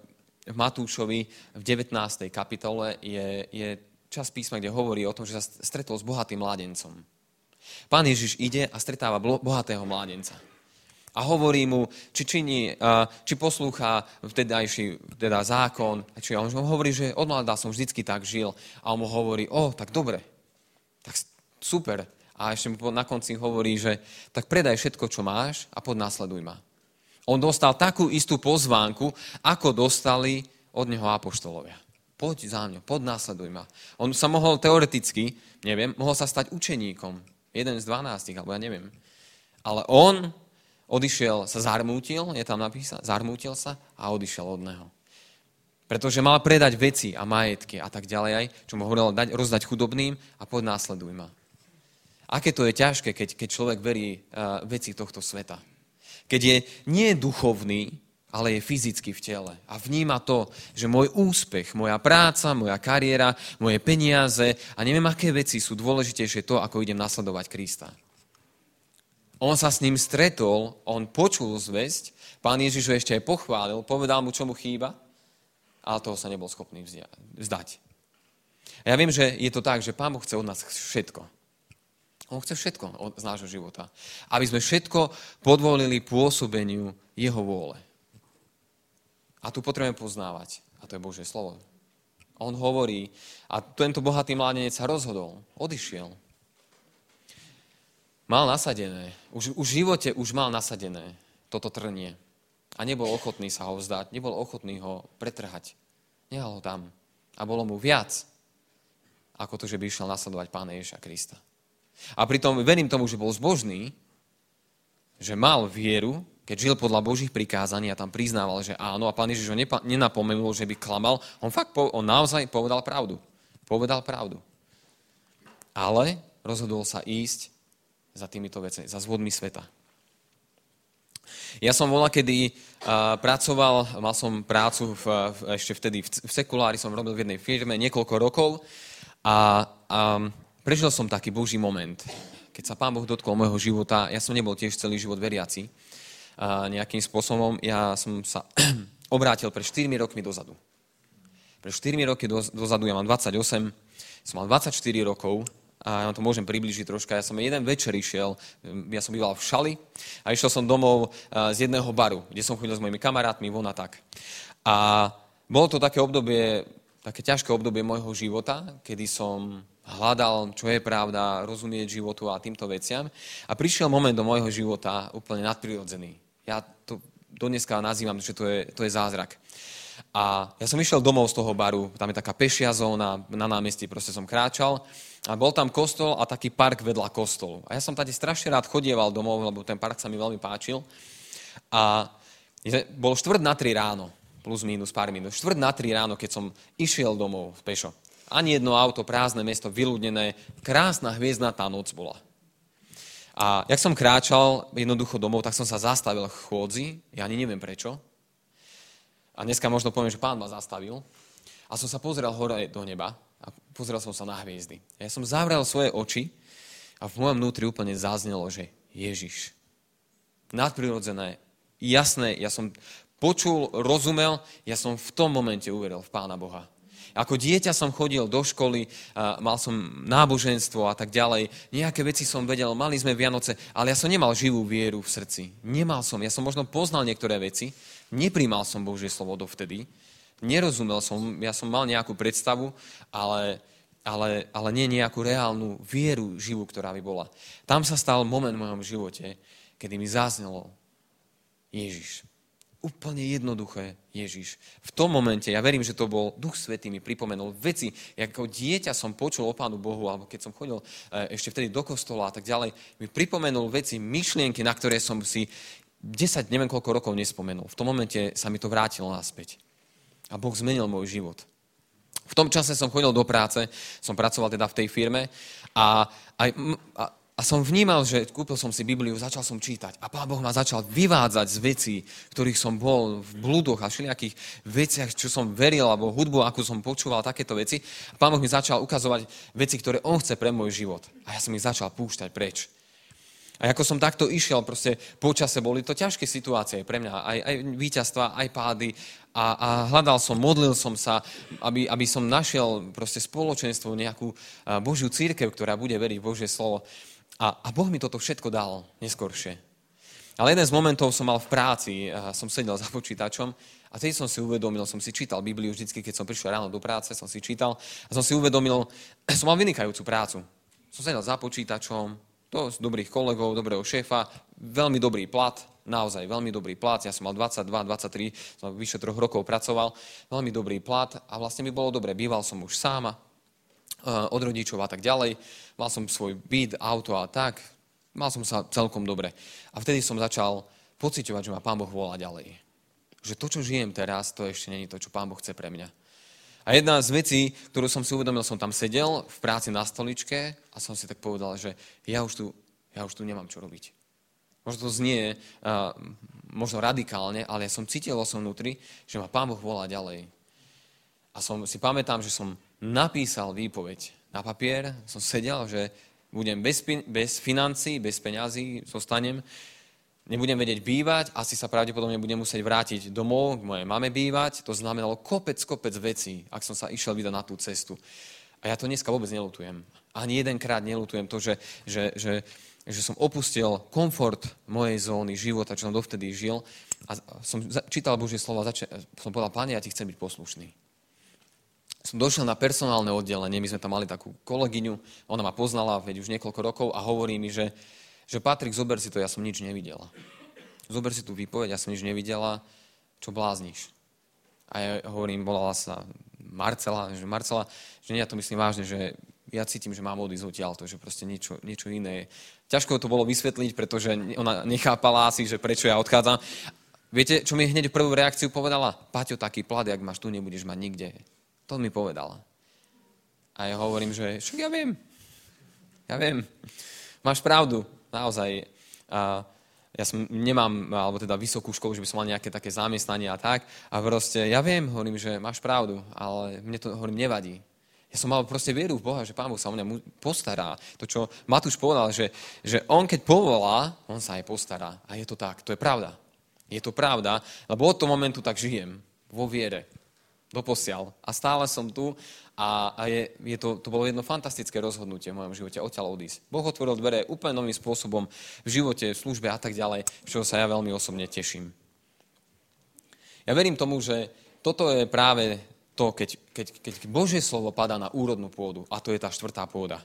S1: v Matúšovi v devätnástej kapitole je, je časť písma, kde hovorí o tom, že sa stretol s bohatým mládencom. Pán Ježiš ide a stretáva bohatého mládenca. A hovorí mu, či činí, či poslúcha vtedajší teda zákon. Či on hovorí, že od mladá som vždycky tak žil. A on mu hovorí, o, tak dobre, tak super. A ešte mu na konci hovorí, že tak predaj všetko, čo máš a poď nasleduj ma. On dostal takú istú pozvánku, ako dostali od neho apoštolovia. Poď za mňa, poď nasleduj ma. On sa mohol teoreticky, neviem, mohol sa stať učeníkom. Jeden z dvanástich, alebo ja neviem. Ale on odišiel, sa zarmútil, je tam napísané, zarmútil sa a odišiel od neho. Pretože mal predať veci a majetky a tak ďalej aj, čo mu hovoril dať, rozdať chudobným a poď následuj ma. Aké to je ťažké, keď, keď človek verí uh, veci tohto sveta. Keď je nie duchovný, ale je fyzicky v tele a vníma to, že môj úspech, moja práca, moja kariéra, moje peniaze a neviem, aké veci sú dôležitejšie to, ako idem nasledovať Krista. On sa s ním stretol, on počul zvesť, Pán Ježiš ho ešte aj pochválil, povedal mu, čo mu chýba, ale toho sa nebol schopný vzdať. A ja viem, že je to tak, že Pán Boh chce od nás všetko. On chce všetko z nášho života. Aby sme všetko podvolili pôsobeniu jeho vôle. A tu potrebujeme poznávať. A to je Božie slovo. On hovorí, a tento bohatý mládenec sa rozhodol, odišiel. Mal nasadené, už, už v živote už mal nasadené toto trnie. A nebol ochotný sa ho vzdať, nebol ochotný ho pretrhať. Nehal ho tam. A bolo mu viac, ako to, že by išiel nasledovať Pána Ježiša Krista. A pritom verím tomu, že bol zbožný, že mal vieru, keď žil podľa Božích prikázaní a tam priznával, že áno, a Pán Ježiš ho nepa- nenapomenul, že by klamal. On fakt, po- on naozaj povedal pravdu. Povedal pravdu. Ale rozhodol sa ísť za týmito vecami, za zvodmi sveta. Ja som voľa, kedy uh, pracoval, mal som prácu v, v, ešte vtedy v, v sekulári, som robil v jednej firme niekoľko rokov a, a prežil som taký Boží moment, keď sa Pán Boh dotkol môjho života. Ja som nebol tiež celý život veriaci uh, nejakým spôsobom. Ja som sa obrátil pred štyrmi rokmi dozadu. Pred štyrmi roky do, dozadu, ja mám dvadsaťosem, som mal dvadsaťštyri rokov, a ja vám to môžem priblížiť troška. Ja som jeden večer išiel, ja som býval v Šali a išiel som domov z jedného baru, kde som chodil s mojimi kamarátmi von a tak. A bolo to také obdobie, také ťažké obdobie môjho života, kedy som hľadal, čo je pravda, rozumieť životu a týmto veciam. A prišiel moment do môjho života úplne nadprirodzený. Ja to dneska nazývam, že to je, to je zázrak. A ja som išiel domov z toho baru, tam je taká pešia zóna, na námestí proste som kráčal a bol tam kostol a taký park vedľa kostolu. A ja som tady strašne rád chodieval domov, lebo ten park sa mi veľmi páčil. A bol štvrť na tri ráno, plus mínus pár minút, štvrť na tri ráno, keď som išiel domov pešo. Ani jedno auto, prázdne mesto, vyľudnené, krásna hviezdnatá noc bola. A jak som kráčal jednoducho domov, tak som sa zastavil v chôdzi, ja ani neviem prečo. A dneska možno poviem, že Pán ma zastavil. A som sa pozrel hore do neba a pozrel som sa na hviezdy. Ja som zavrel svoje oči a v mojom vnútri úplne zaznelo, že Ježiš. Nadprirodzené, jasné, ja som počul, rozumel, ja som v tom momente uveril v Pána Boha. Ako dieťa som chodil do školy, mal som náboženstvo a tak ďalej. Nejaké veci som vedel, mali sme Vianoce, ale ja som nemal živú vieru v srdci. Nemal som, ja som možno poznal niektoré veci, nepríjmal som Božie slovo dovtedy, nerozumel som, ja som mal nejakú predstavu, ale, ale, ale nie nejakú reálnu vieru živú, ktorá by bola. Tam sa stal moment v mojom živote, kedy mi zaznelo Ježiš. Úplne jednoduché Ježiš. V tom momente, ja verím, že to bol Duch Svätý, mi pripomenul veci, ako dieťa som počul o Pánu Bohu, alebo keď som chodil ešte vtedy do kostola a tak ďalej, mi pripomenul veci, myšlienky, na ktoré som si desať, neviem koľko rokov nespomenul. V tom momente sa mi to vrátilo naspäť. A Boh zmenil môj život. V tom čase som chodil do práce, som pracoval teda v tej firme a, a, a A som vnímal, že kúpil som si Bibliu, začal som čítať a Pán Boh ma začal vyvádzať z vecí, ktorých som bol v blúdoch a všelijakých veciach, čo som veril, alebo hudbu, akú som počúval, takéto veci. A Pán Boh mi začal ukazovať veci, ktoré On chce pre môj život. A ja som ich začal púšťať preč. A ako som takto išiel, proste počase boli to ťažké situácie pre mňa, aj, aj víťazstva, aj pády a, a hľadal som, modlil som sa, aby, aby som našiel proste spoločenstvo, nejakú Božiu cirkev, ktorá bude veriť v Božie slovo. A, a Boh mi toto všetko dal neskôršie. Ale jeden z momentov som mal v práci, som sedel za počítačom a teď som si uvedomil, som si čítal Bibliu vždycky, keď som prišiel ráno do práce, som si čítal a som si uvedomil, som mal vynikajúcu prácu. Som sedel za počítačom, to z dobrých kolegov, dobrého šéfa, veľmi dobrý plat, naozaj veľmi dobrý plat. Ja som mal dvadsaťdva dvadsaťtri, som vyše troch rokov pracoval, veľmi dobrý plat a vlastne mi bolo dobre. Býval som už sám od rodičov a tak ďalej. Mal som svoj byt, auto a tak. Mal som sa celkom dobre. A vtedy som začal pociťovať, že ma Pán Boh volá ďalej. Že to, čo žijem teraz, to ešte nie je to, čo Pán Boh chce pre mňa. A jedna z vecí, ktorú som si uvedomil, som tam sedel v práci na stoličke a som si tak povedal, že ja už tu, ja už tu nemám čo robiť. Možno to znie uh, možno radikálne, ale ja som cítil som vnútri, že ma Pán Boh volá ďalej. A som si pamätám, že som napísal výpoveď na papier, som sedel, že budem bez, bez financií, bez peňazí, zostanem, nebudem vedieť bývať, asi sa pravdepodobne budem musieť vrátiť domov, k mojej mame bývať. To znamenalo kopec, kopec vecí, ak som sa išiel vydať na tú cestu. A ja to dneska vôbec neľutujem. Ani jedenkrát neľutujem to, že, že, že, že som opustil komfort mojej zóny života, čo som dovtedy žil. A som čítal Božie slova, zač- som povedal, Pane, ja ti chcem byť poslušný. Som došiel na personálne oddelenie, my sme tam mali takú kolegyňu, ona ma poznala, veď už niekoľko rokov a hovorí mi, že že Patrik, zober si to, ja som nič nevidela. Zober si tú výpoveď, ja som nič nevidela, čo blázniš. A ja hovorím, volala sa Marcela, že Marcela, že nie, ja to myslím vážne, že ja cítim, že mám odísť odtiaľto, že proste niečo, niečo iné. Ťažko to bolo vysvetliť, pretože ona nechápala asi, že prečo ja odchádzam. Viete, čo mi hneď prvú reakciu povedala? Paťo, taký plat, jak máš tu, nebudeš mať nikde. To mi povedala. A ja hovorím, že však ja viem. Ja viem. Máš pravdu. Naozaj, a ja som nemám, alebo teda vysokú školu, že by som mal nejaké také zamestnanie a tak. A proste, ja viem, hovorím, že máš pravdu, ale mne to, hovorím, nevadí. Ja som mal proste vieru v Boha, že Pán Boh sa o mňa postará. To, čo Matúš povedal, že, že on keď povolá, on sa aj postará. A je to tak, to je pravda. Je to pravda, lebo od toho momentu tak žijem, vo viere, doposiaľ. A stále som tu a, a je, je to, to bolo jedno fantastické rozhodnutie v mojom živote, odtiaľ odísť. Boh otvoril dvere úplne novým spôsobom v živote, v službe a tak ďalej, z čoho sa ja veľmi osobne teším. Ja verím tomu, že toto je práve to, keď, keď, keď Božie slovo padá na úrodnú pôdu, a to je tá štvrtá pôda.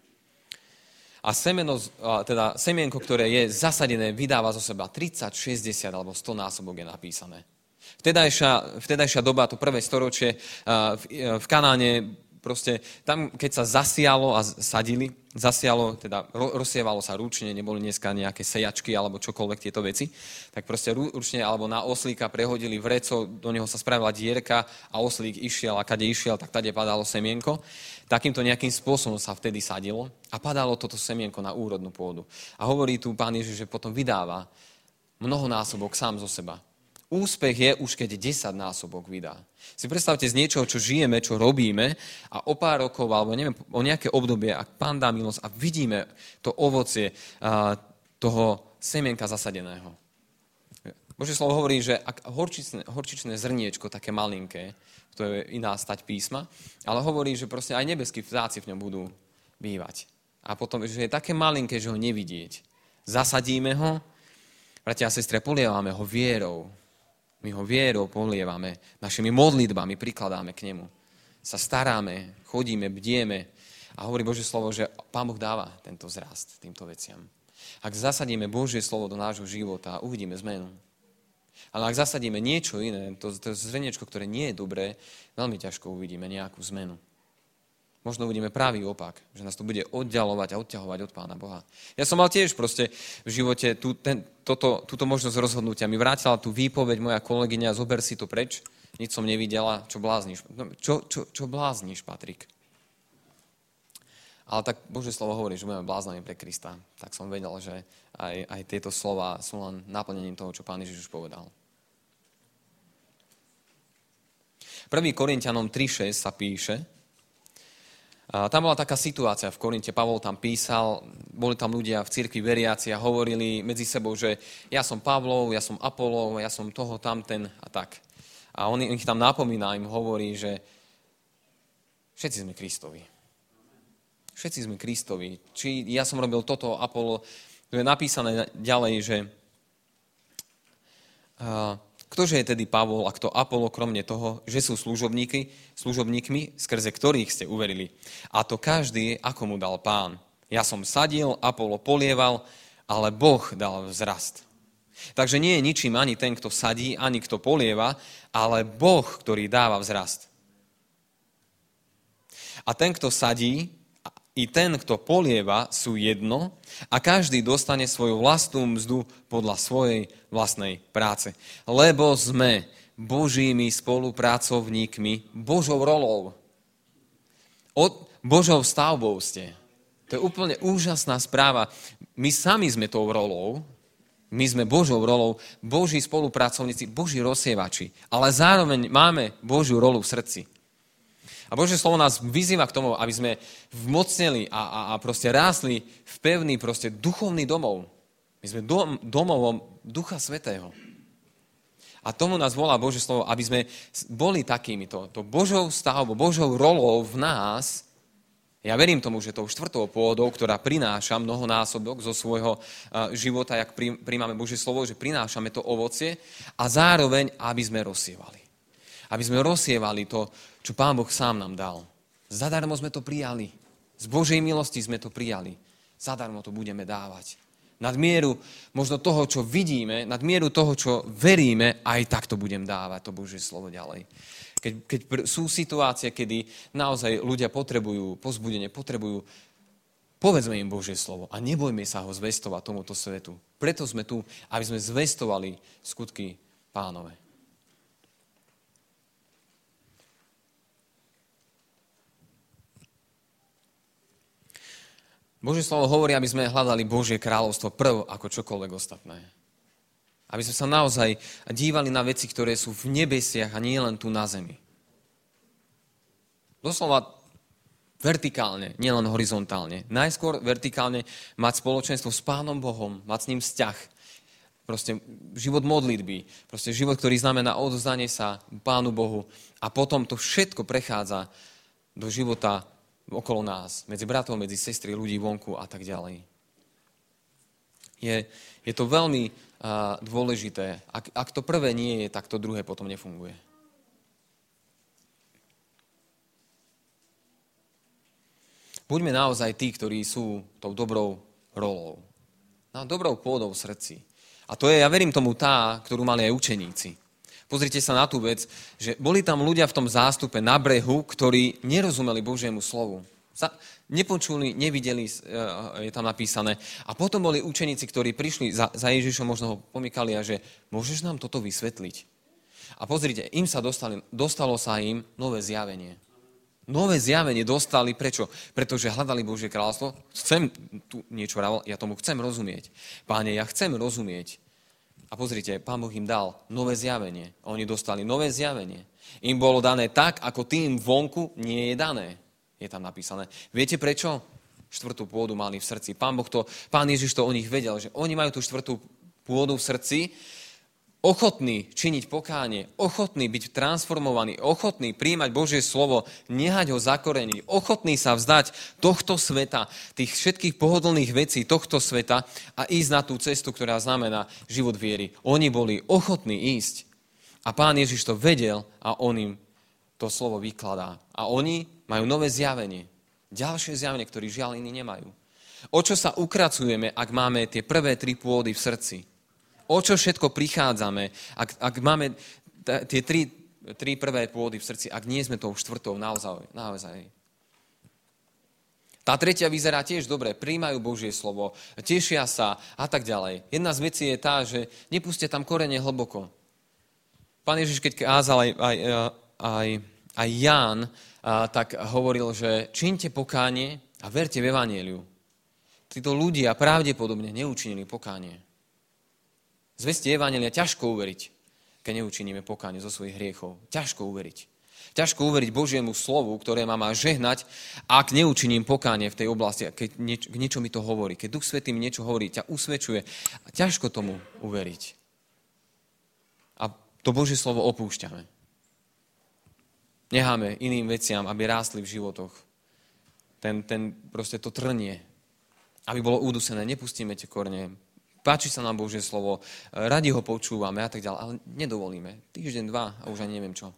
S1: A semeno, teda semienko, ktoré je zasadené, vydáva zo seba tridsať, šesťdesiat alebo sto násobok je napísané. Vtedajšia, vtedajšia doba, to prvé storočie v, v Kanáne, proste tam, keď sa zasialo a sadili, zasialo, teda rozsievalo sa ručne, neboli dneska nejaké sejačky alebo čokoľvek tieto veci, tak proste ručne alebo na oslíka prehodili vreco, do neho sa spravila dierka a oslík išiel a kade išiel, tak tade padalo semienko. Takýmto nejakým spôsobom sa vtedy sadilo a padalo toto semienko na úrodnú pôdu. A hovorí tu Pán Ježiš, že potom vydáva mnohonásobok sám zo seba. Úspech je už, keď desaťnásobok vydá. Si predstavte z niečoho, čo žijeme, čo robíme a o pár rokov, alebo neviem, o nejaké obdobie, ak Pán dá milosť a vidíme to ovocie a, toho semienka zasadeného. Božie slovo hovorí, že ak horčičné, horčičné zrniečko, také malinké, to je iná stať písma, ale hovorí, že proste aj nebeskí vtáci v ňom budú bývať. A potom, že je také malinké, že ho nevidieť. Zasadíme ho, bratia a sestre, polievame ho vierou. My ho vierou polievame, našimi modlitbami prikladáme k nemu. Sa staráme, chodíme, bdieme a hovorí Božie slovo, že Pán Boh dáva tento vzrast týmto veciam. Ak zasadíme Božie slovo do nášho života, uvidíme zmenu. Ale ak zasadíme niečo iné, to, to zrniečko, ktoré nie je dobré, veľmi ťažko uvidíme nejakú zmenu. Možno uvidíme pravý opak, že nás to bude oddialovať a odťahovať od Pána Boha. Ja som mal tiež proste v živote tú, ten, toto, túto možnosť rozhodnutia. Mi vrátila tú výpoveď moja kolegyňa, zober si to preč, nič som nevidela, čo blázniš. No, čo, čo, čo blázniš, Patrik? Ale tak Božie slovo hovorí, že budeme bláznami pre Krista. Tak som vedel, že aj, aj tieto slova sú len naplnením toho, čo Pán Ježiš už povedal. prvý Korinťanom tri šesť sa píše, A tam bola taká situácia v Korinte, Pavol tam písal, boli tam ľudia v cirkvi veriaci a hovorili medzi sebou, že ja som Pavlov, ja som Apolov, ja som toho, tamten a tak. A on ich tam napomína, im hovorí, že všetci sme Kristovi. Všetci sme Kristovi. Či ja som robil toto, Apollo, tu je napísané ďalej, že uh, ktože je tedy Pavol a kto Apollo, kromne toho, že sú služobníky, služobníkmi, skrze ktorých ste uverili. A to každý, ako mu dal Pán. Ja som sadil, Apollo polieval, ale Boh dal vzrast. Takže nie je ničím ani ten, kto sadí, ani kto polieva, ale Boh, ktorý dáva vzrast. A ten, kto sadí, i ten, kto polieva, sú jedno a každý dostane svoju vlastnú mzdu podľa svojej vlastnej práce. Lebo sme Božími spolupracovníkmi, Božou rolou. Od Božou stavbou ste. To je úplne úžasná správa. My sami sme tou rolou, my sme Božou rolou, Boží spolupracovníci, Boží rozsievači, ale zároveň máme Božiu rolu v srdci. A Božie slovo nás vyzýva k tomu, aby sme vmocneli a, a, a proste rásli v pevný proste duchovný domov. My sme dom, domovom Ducha Svätého. A tomu nás volá Božie slovo, aby sme boli takýmito. To Božou stavbou, Božou rolou v nás. Ja verím tomu, že tou štvrtou pôdou, ktorá prináša mnohonásobok zo svojho života, jak príjmame Božie slovo, že prinášame to ovocie a zároveň, aby sme rozsievali. Aby sme rozsievali to, čo Pán Boh sám nám dal. Zadarmo sme to prijali. Z Božej milosti sme to prijali. Zadarmo to budeme dávať. Nad mieru možno toho, čo vidíme, nad mieru toho, čo veríme, aj tak to budem dávať, to Božie slovo ďalej. Keď, keď sú situácie, kedy naozaj ľudia potrebujú povzbudenie, potrebujú, povedzme im Božie slovo a nebojme sa ho zvestovať tomuto svetu. Preto sme tu, aby sme zvestovali skutky Pánove. Božie slovo hovorí, aby sme hľadali Božie kráľovstvo prv ako čokoľvek ostatné. Aby sme sa naozaj dívali na veci, ktoré sú v nebesiach a nie len tu na zemi. Doslova vertikálne, nielen horizontálne. Najskôr vertikálne mať spoločenstvo s Pánom Bohom, mať s ním vzťah. Proste život modlitby, proste život, ktorý znamená odovzdanie sa Pánu Bohu. A potom to všetko prechádza do života okolo nás, medzi bratov, medzi sestry, ľudí vonku a tak ďalej. Je, je to veľmi uh, dôležité. Ak, ak to prvé nie je, tak to druhé potom nefunguje. Buďme naozaj tí, ktorí sú tou dobrou rolou. No, dobrou pôdou v srdci. A to je, ja verím tomu, tá, ktorú mali aj učeníci. Pozrite sa na tú vec, že boli tam ľudia v tom zástupe na brehu, ktorí nerozumeli Božiemu slovu. Nepočuli, nevideli, je tam napísané. A potom boli učeníci, ktorí prišli za, za Ježišom, možno ho pomykali a že môžeš nám toto vysvetliť? A pozrite, im sa dostali, dostalo sa im nové zjavenie. Nové zjavenie dostali, prečo? Pretože hľadali Božie kráľovstvo. Chcem tu niečo, ja tomu chcem rozumieť. Páne, ja chcem rozumieť. A pozrite, Pán Boh im dal nové zjavenie. Oni dostali nové zjavenie. Im bolo dané tak, ako tým vonku nie je dané. Je tam napísané. Viete prečo? Štvrtú pôdu mali v srdci. Pán Boh to, Pán Ježiš to o nich vedel, že oni majú tú štvrtú pôdu v srdci, ochotní činiť pokánie, ochotní byť transformovaní, ochotní príjmať Božie slovo, nehať ho zakoreniť, ochotní sa vzdať tohto sveta, tých všetkých pohodlných vecí tohto sveta a ísť na tú cestu, ktorá znamená život viery. Oni boli ochotní ísť. A Pán Ježiš to vedel a on im to slovo vykladá. A oni majú nové zjavenie. Ďalšie zjavenie, ktoré žiaľ iní nemajú. O čo sa ukracujeme, ak máme tie prvé tri pôdy v srdci? O čo všetko prichádzame, ak, ak máme t- tie tri, tri prvé pôdy v srdci, ak nie sme tou štvrtou naozaj, naozaj. Tá tretia vyzerá tiež dobre, prijímajú Božie slovo, tešia sa a tak ďalej. Jedna z vecí je tá, že nepustia tam korene hlboko. Pán Ježiš, keď kázal aj, aj, aj, aj Ján, tak hovoril, že čiňte pokánie a verte v evanjeliu. Títo ľudia pravdepodobne neučinili pokánie. Zvesti evanjelia ťažko uveriť, keď neučiníme pokánie zo svojich hriechov. Ťažko uveriť. Ťažko uveriť Božiemu slovu, ktoré ma má žehnať, ak neučiním pokánie v tej oblasti, keď nieč, niečo mi to hovorí. Keď Duch Svätý mi niečo hovorí, ťa usvedčuje. Ťažko tomu uveriť. A to Božie slovo opúšťame. Necháme iným veciam, aby rástli v životoch. Ten, ten proste to trnie. Aby bolo udusené, nepustíme tie korene. Páči sa nám Božie slovo, radi ho počúvame a tak ďalej, ale nedovolíme. Týždeň, dva a už ani neviem čo.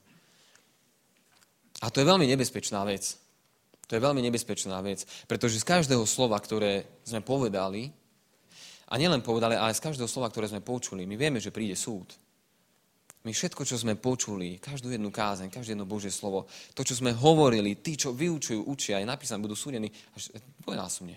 S1: A to je veľmi nebezpečná vec. To je veľmi nebezpečná vec, pretože z každého slova, ktoré sme povedali, a nielen povedali, ale z každého slova, ktoré sme počuli, my vieme, že príde súd. My všetko, čo sme počuli, každú jednu kázeň, každé jedno Božie slovo, to, čo sme hovorili, tí, čo vyučujú, učia, aj napísané, budú súdení až dvojnásobne.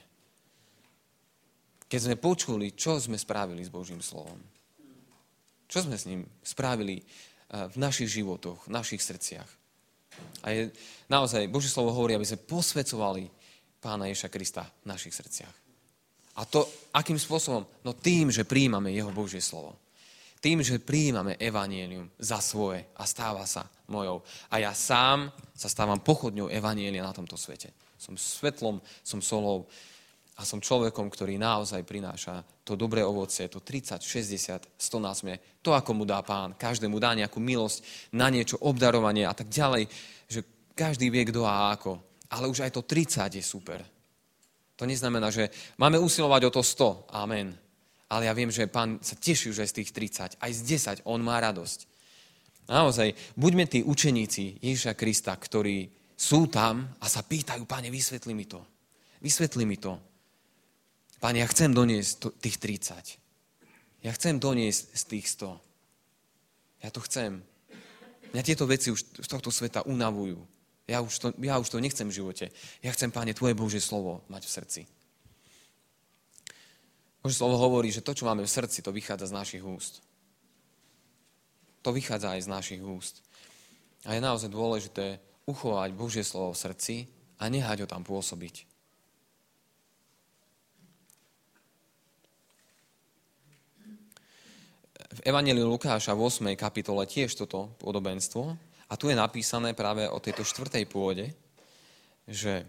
S1: Keď sme počuli, čo sme spravili s Božím slovom. Čo sme s ním spravili v našich životoch, v našich srdciach. A je naozaj, Božie slovo hovorí, aby sme posvedzovali Pána Ježiša Krista v našich srdciach. A to, akým spôsobom? No tým, že prijímame jeho Božie slovo. Tým, že prijímame evanjelium za svoje a stáva sa mojou. A ja sám sa stávam pochodňou evanjelia na tomto svete. Som svetlom, som solou a som človekom, ktorý naozaj prináša to dobré ovocie, to tridsať, šesťdesiat, sto násobne, to, ako mu dá Pán. Každému dá nejakú milosť, na niečo, obdarovanie a tak ďalej, že každý vie, kto a ako. Ale už aj to tridsať je super. To neznamená, že máme usilovať o to sto. Amen. Ale ja viem, že Pán sa teší už aj z tých tridsať, aj z desať, on má radosť. Naozaj, buďme tí učeníci Ježiša Krista, ktorí sú tam a sa pýtajú, Pane, vysvetli mi to. Vysvetli mi to. Pane, ja chcem doniesť to, tých tridsať. Ja chcem doniesť z tých sto. Ja to chcem. Mňa tieto veci už z tohto sveta unavujú. Ja už to, ja už to nechcem v živote. Ja chcem, Pane, Tvoje Božie slovo mať v srdci. Božie slovo hovorí, že to, čo máme v srdci, to vychádza z našich úst. To vychádza aj z našich úst. A je naozaj dôležité uchovať Božie slovo v srdci a nehať ho tam pôsobiť. V Evanjeliu Lukáša v ôsmej kapitole tiež toto podobenstvo a tu je napísané práve o tejto štvrtej pôde, že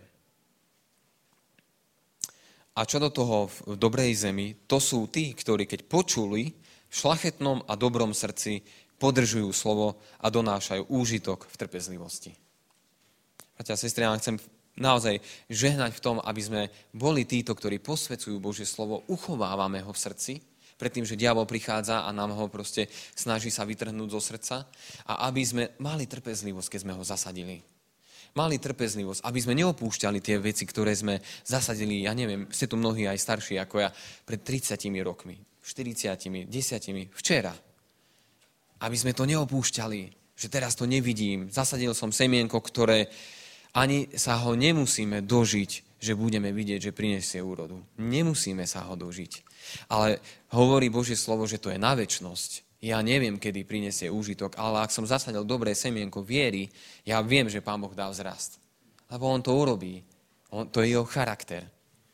S1: a čo do toho v dobrej zemi, to sú tí, ktorí keď počuli v šľachetnom a dobrom srdci podržujú slovo a donášajú úžitok v trpezlivosti. Bratia a sestry, ja chcem naozaj žehnať v tom, aby sme boli títo, ktorí posvedcujú Božie slovo, uchovávame ho v srdci, predtým, že diabol prichádza a nám ho proste snaží sa vytrhnúť zo srdca a aby sme mali trpezlivosť, keď sme ho zasadili. Mali trpezlivosť, aby sme neopúšťali tie veci, ktoré sme zasadili, ja neviem, ste tu mnohí aj starší ako ja, pred tridsiatimi rokmi, štyridsiatimi, desiatimi, včera. Aby sme to neopúšťali, že teraz to nevidím. Zasadil som semienko, ktoré ani sa ho nemusíme dožiť, že budeme vidieť, že prinesie úrodu. Nemusíme sa ho dožiť. Ale hovorí Božie slovo, že to je na večnosť. Ja neviem, kedy prinesie úžitok, ale ak som zasadil dobré semienko viery, ja viem, že Pán Boh dá vzrast. Lebo on to urobí. On, to je jeho charakter.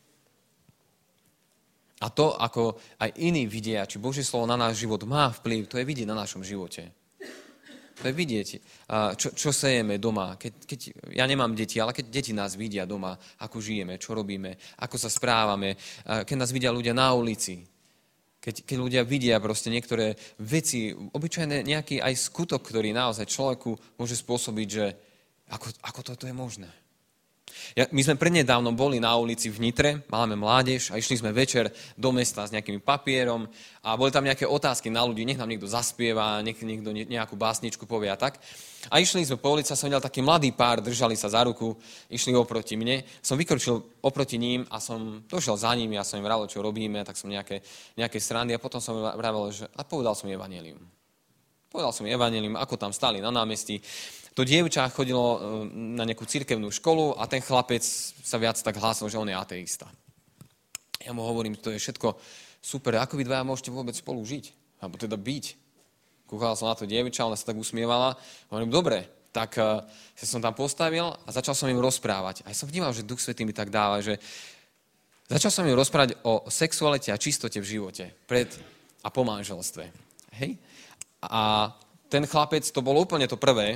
S1: A to, ako aj iní vidia, či Božie slovo na náš život má vplyv, to je vidieť na našom živote. To je vidieť, čo, čo sejeme doma. Keď, keď, ja nemám deti, ale keď deti nás vidia doma, ako žijeme, čo robíme, ako sa správame, keď nás vidia ľudia na ulici, keď, keď ľudia vidia proste niektoré veci, obyčajne nejaký aj skutok, ktorý naozaj človeku môže spôsobiť, že ako, ako toto je možné. Ja, my sme prednedávno boli na ulici v Nitre, máme mládež a išli sme večer do mesta s nejakým papierom a boli tam nejaké otázky na ľudí, nech nám niekto zaspieva, nech niekto nejakú básničku povie a tak. A išli sme po ulici a som videl taký mladý pár, držali sa za ruku, išli oproti mne. Som vykročil oproti ním a som došiel za nimi a som im vravel, čo robíme, tak som nejaké, nejaké srandy a potom som vravel, že a povedal som evanjelium. Povedal som evanjelium, ako tam stáli na námestí. To dievča chodilo na nejakú cirkevnú školu a ten chlapec sa viac tak hlásil, že on je ateista. Ja mu hovorím, to je všetko super, ako vy dvaja môžete vôbec spolu žiť? Alebo teda byť. Kúkal som na to dievča, ona sa tak usmievala. Hovorím, dobre, tak uh, som tam postavil a začal som im rozprávať. A ja som vnímal, že Duch Svätý mi tak dáva, že začal som im rozprávať o sexualite a čistote v živote. Pred a po manželstve. Hej? A ten chlapec, to bolo úplne to prvé,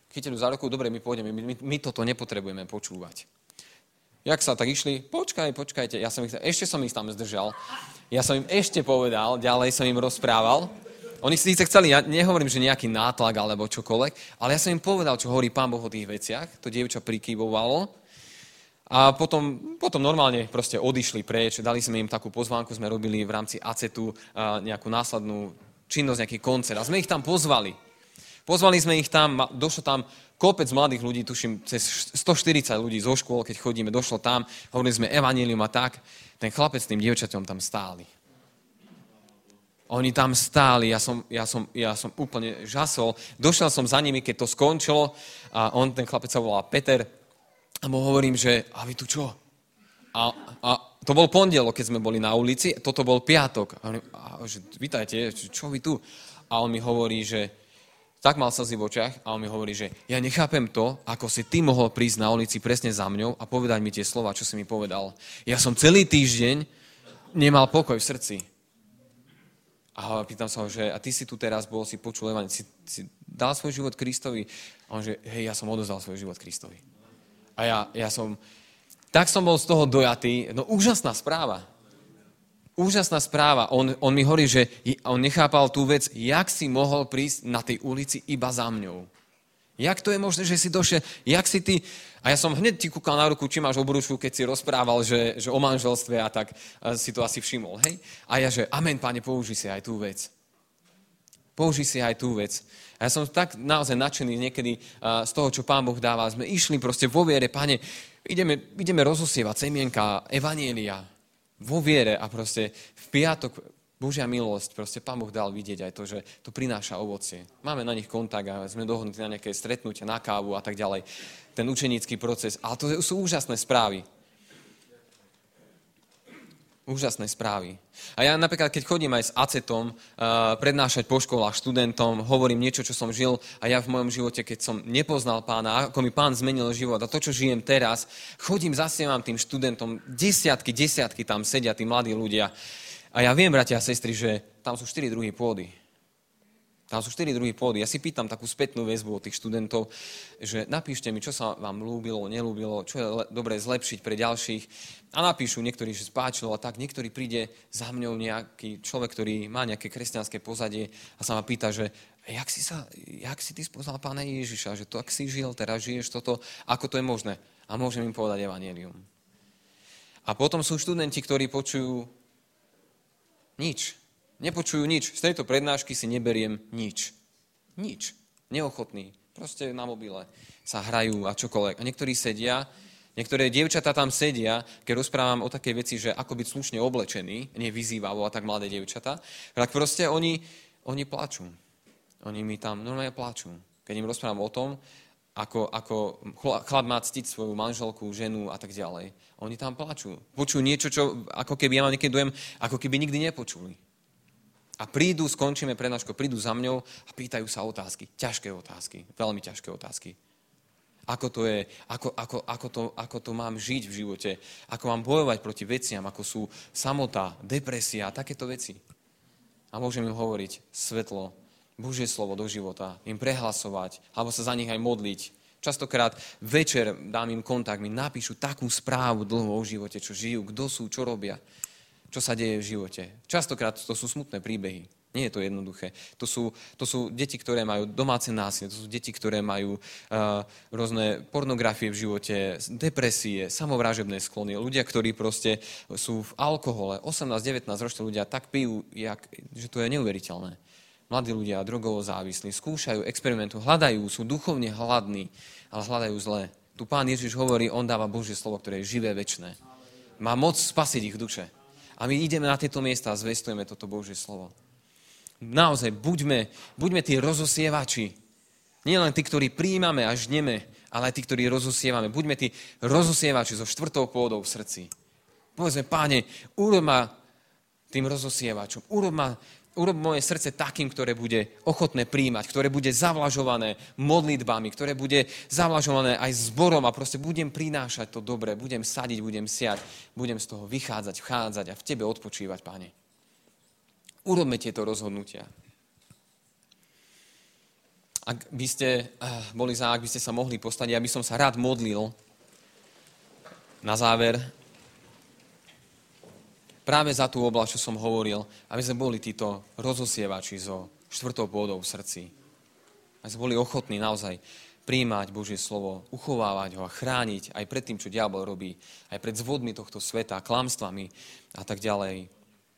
S1: Chytili za ruku, dobre, my pôjdeme, my, my, my toto nepotrebujeme počúvať. Jak sa tak išli, počkaj, počkajte, ja som ich, ešte som ich tam zdržal, ja som im ešte povedal, ďalej som im rozprával. Oni si síce chceli, ja nehovorím, že nejaký nátlak alebo čokoľvek, ale ja som im povedal, čo hovorí Pán Boh o tých veciach, to dievča prikývovalo a potom, potom normálne proste odišli preč, dali sme im takú pozvánku, sme robili v rámci ACETu nejakú následnú činnosť, nejaký koncert a sme ich tam pozvali. Pozvali sme ich tam, došlo tam kopec mladých ľudí, tuším, cez stoštyridsať ľudí zo škôl, keď chodíme, došlo tam, hovorili sme evanjelium a tak. Ten chlapec s tým dievčaťom tam stáli. Oni tam stáli, ja som, ja som, ja som úplne žasol. Došiel som za nimi, keď to skončilo a on, ten chlapec sa volal Peter a mu hovorím, že a vy tu čo? A, a to bol pondelok, keď sme boli na ulici, toto bol piatok. A, a že vítajte, čo vy tu? A on mi hovorí, že tak mal slzy v očiach a on mi hovorí, že ja nechápem to, ako si ty mohol prísť na ulici presne za mňou a povedať mi tie slova, čo si mi povedal. Ja som celý týždeň nemal pokoj v srdci. A pýtam sa ho, že a ty si tu teraz bol, si počul evanjelium, si, si dal svoj život Kristovi? A on že, hej, ja som odozdal svoj život Kristovi. A ja, ja som, tak som bol z toho dojatý, no úžasná správa. Úžasná správa. On, on mi hovorí, že on nechápal tú vec, jak si mohol prísť na tej ulici iba za mňou. Jak to je možné, že si došiel, jak si ty... A ja som hneď ti kúkal na ruku, či máš obručku, keď si rozprával, že, že o manželstve a tak a si to asi všimol, hej? A ja, že amen, Pane, použij si aj tú vec. Použij si aj tú vec. A ja som tak naozaj nadšený niekedy uh, z toho, čo Pán Boh dáva. Sme išli proste vo viere, Pane, ideme, ideme rozosievať semienka evanjelia. Vo viere a proste v piatok Božia milosť, proste Pán Boh dal vidieť aj to, že to prináša ovocie. Máme na nich kontakt a sme dohodnutí na nejaké stretnutia, na kávu a tak ďalej. Ten učenícky proces. Ale to sú úžasné správy. Úžasné správy. A ja napríklad, keď chodím aj s ACETom uh, prednášať po školách študentom, hovorím niečo, čo som žil a ja v mojom živote, keď som nepoznal Pána, ako mi Pán zmenil život a to, čo žijem teraz, chodím, zasievam tým študentom, desiatky, desiatky tam sedia tí mladí ľudia. A ja viem, bratia a sestry, že tam sú štyri druhy pôdy. Tam sú štyri druhy pôdy. Ja si pýtam takú spätnú väzbu od tých študentov, že napíšte mi, čo sa vám ľúbilo, nelúbilo, čo je le- dobre zlepšiť pre ďalších. A napíšu niektorí, že spáčilo a tak. Niektorý príde za mňou nejaký človek, ktorý má nejaké kresťanské pozadie a sa ma pýta, že jak si, sa, jak si ty spoznal Pána Ježiša, že to, ak si žil, teraz žiješ toto, ako to je možné. A môžem im povedať evanjelium. A potom sú študenti, ktorí počujú nič. Nepočujú nič. Z tejto prednášky si neberiem nič. Nič. Neochotný. Proste na mobile sa hrajú a čokoľvek. A niektorí sedia, niektoré dievčatá tam sedia, keď rozprávam o takej veci, že ako byť slušne oblečený, nevyzývavo a tak mladé dievčatá, tak proste oni, oni plačú. Oni mi tam normálne plačú. Keď im rozprávam o tom, ako, ako chlap má ctiť svoju manželku, ženu a tak ďalej. Oni tam plačú. Počujú niečo, čo ako keby, ja mám niekedy dojem, ako keby nikdy nepočuli. A prídu, skončíme prednášku, prídu za mňou a pýtajú sa otázky. Ťažké otázky, veľmi ťažké otázky. Ako to je, ako, ako, ako, to, ako to mám žiť v živote, ako mám bojovať proti veciam, ako sú samota, depresia a takéto veci. A môžem im hovoriť svetlo, Božie slovo do života, im prehlasovať, alebo sa za nich aj modliť. Častokrát večer dám im kontakt, mi napíšu takú správu dlho o živote, čo žijú, kto sú, čo robia. Čo sa deje v živote. Častokrát to sú smutné príbehy. Nie je to jednoduché. To sú, to sú deti, ktoré majú domáce násilie, to sú deti, ktoré majú uh, rôzne pornografie v živote, depresie, samovražebné sklony. Ľudia, ktorí proste sú v alkohole, osemnásť devätnásť roční ľudia tak pijú, jak, že to je neuveriteľné. Mladí ľudia, drogovo závislí, skúšajú, experimentujú, hľadajú, sú duchovne hladní, ale hľadajú zlé. Tu Pán Ježiš hovorí, on dáva Božie slovo, ktoré je živé, večné. Má moc spasiť ich duše. A my ideme na tieto miesta a zvestujeme toto Božie slovo. Naozaj, buďme, buďme tí rozosievači. Nie len tí, ktorí prijímame a žneme, ale aj tí, ktorí rozosievame. Buďme tí rozosievači so štvrtou pôdou v srdci. Povedzme, Páne, urob ma tým rozosievačom. Urob, ma, urob moje srdce takým, ktoré bude ochotné prijímať, ktoré bude zavlažované modlitbami, ktoré bude zavlažované aj zborom a proste budem prinášať to dobré, budem sadiť, budem siať, budem z toho vychádzať, vchádzať a v Tebe odpočívať, Páne. Urobme tieto rozhodnutia. Ak by ste boli za, ak by ste sa mohli postaviť, ja by som sa rád modlil na záver práve za tú oblasť, čo som hovoril, aby sme boli títo rozosievači so štvrtou pôdou v srdci. Aby sme boli ochotní naozaj prijímať Božie slovo, uchovávať ho a chrániť aj pred tým, čo diabol robí, aj pred zvodmi tohto sveta, klamstvami a tak ďalej.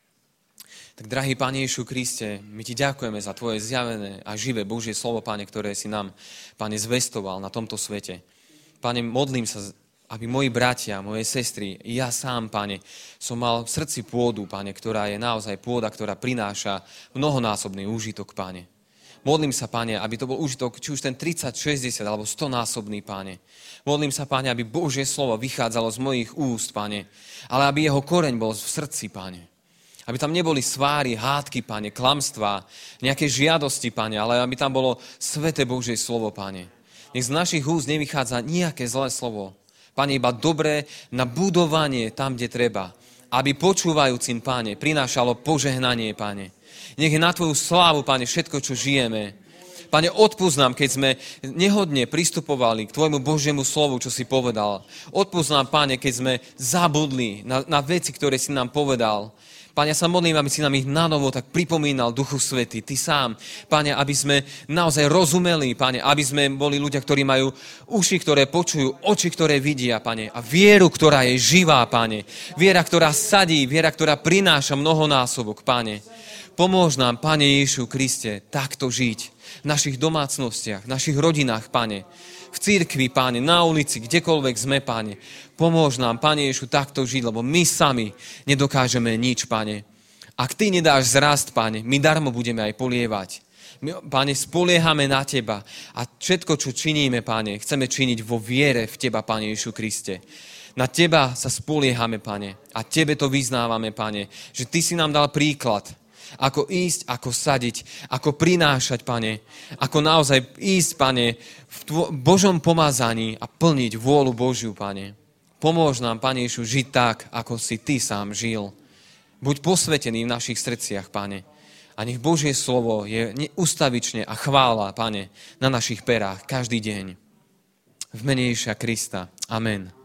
S1: Tak, drahý Pane Ježišu Kriste, my Ti ďakujeme za Tvoje zjavené a živé Božie slovo, Pane, ktoré si nám, Pane, zvestoval na tomto svete. Pane, modlím sa, aby moji bratia, moje sestry, ja sám, Pane, som mal v srdci pôdu, Pane, ktorá je naozaj pôda, ktorá prináša mnohonásobný úžitok, Pane. Modlím sa, Pane, aby to bol úžitok, či už ten tridsať, šesťdesiat alebo stonásobný, Pane. Modlím sa, Pane, aby Božie slovo vychádzalo z mojich úst, Pane, ale aby jeho koreň bol v srdci, Pane. Aby tam neboli sváry, hádky, Pane, klamstvá, nejaké žiadosti, Pane, ale aby tam bolo sväté Božie slovo, Pane. Nech z našich úst nevychádza nejaké zlé slovo. Pane, iba dobré na budovanie tam, kde treba. Aby počúvajúcim, Pane, prinášalo požehnanie, Pane. Nech je na Tvoju slávu, Pane, všetko, čo žijeme. Pane, odpusť nám, keď sme nehodne pristupovali k Tvojmu Božiemu slovu, čo si povedal. Odpusť nám, Pane, keď sme zabudli na, na veci, ktoré si nám povedal. Pane, ja sa modlím, aby si nám ich nanovo tak pripomínal, Duchu Svätý, Ty sám. Pane, aby sme naozaj rozumeli, Pane, aby sme boli ľudia, ktorí majú uši, ktoré počujú, oči, ktoré vidia, Pane, a vieru, ktorá je živá, Pane. Viera, ktorá sadí, viera, ktorá prináša mnohonásobok, Pane. Pomôž nám, Pane Ježišu Kriste, takto žiť v našich domácnostiach, v našich rodinách, Pane. V cirkvi, Pane, na ulici, kdekoľvek sme, Pane. Pomôž nám, Pane Ježišu, takto žiť, lebo my sami nedokážeme nič, Pane. Ak Ty nedáš zrast, Pane, my darmo budeme aj polievať. My, Pane, spoliehame na Teba a všetko, čo činíme, Pane, chceme činiť vo viere v Teba, Pane Ježišu Kriste. Na Teba sa spoliehame, Pane, a Tebe to vyznávame, Pane, že Ty si nám dal príklad, ako ísť, ako sadiť, ako prinášať, Pane, ako naozaj ísť, Pane, v Tvo- Božom pomazaní a plniť vôľu Božiu, Pane. Pomôž nám, Pane Ježišu, žiť tak, ako si Ty sám žil. Buď posvetený v našich srdciach, Pane. A nech Božie slovo je ustavične a chvála, Pane, na našich perách každý deň. V mene Ježiša Krista. Amen.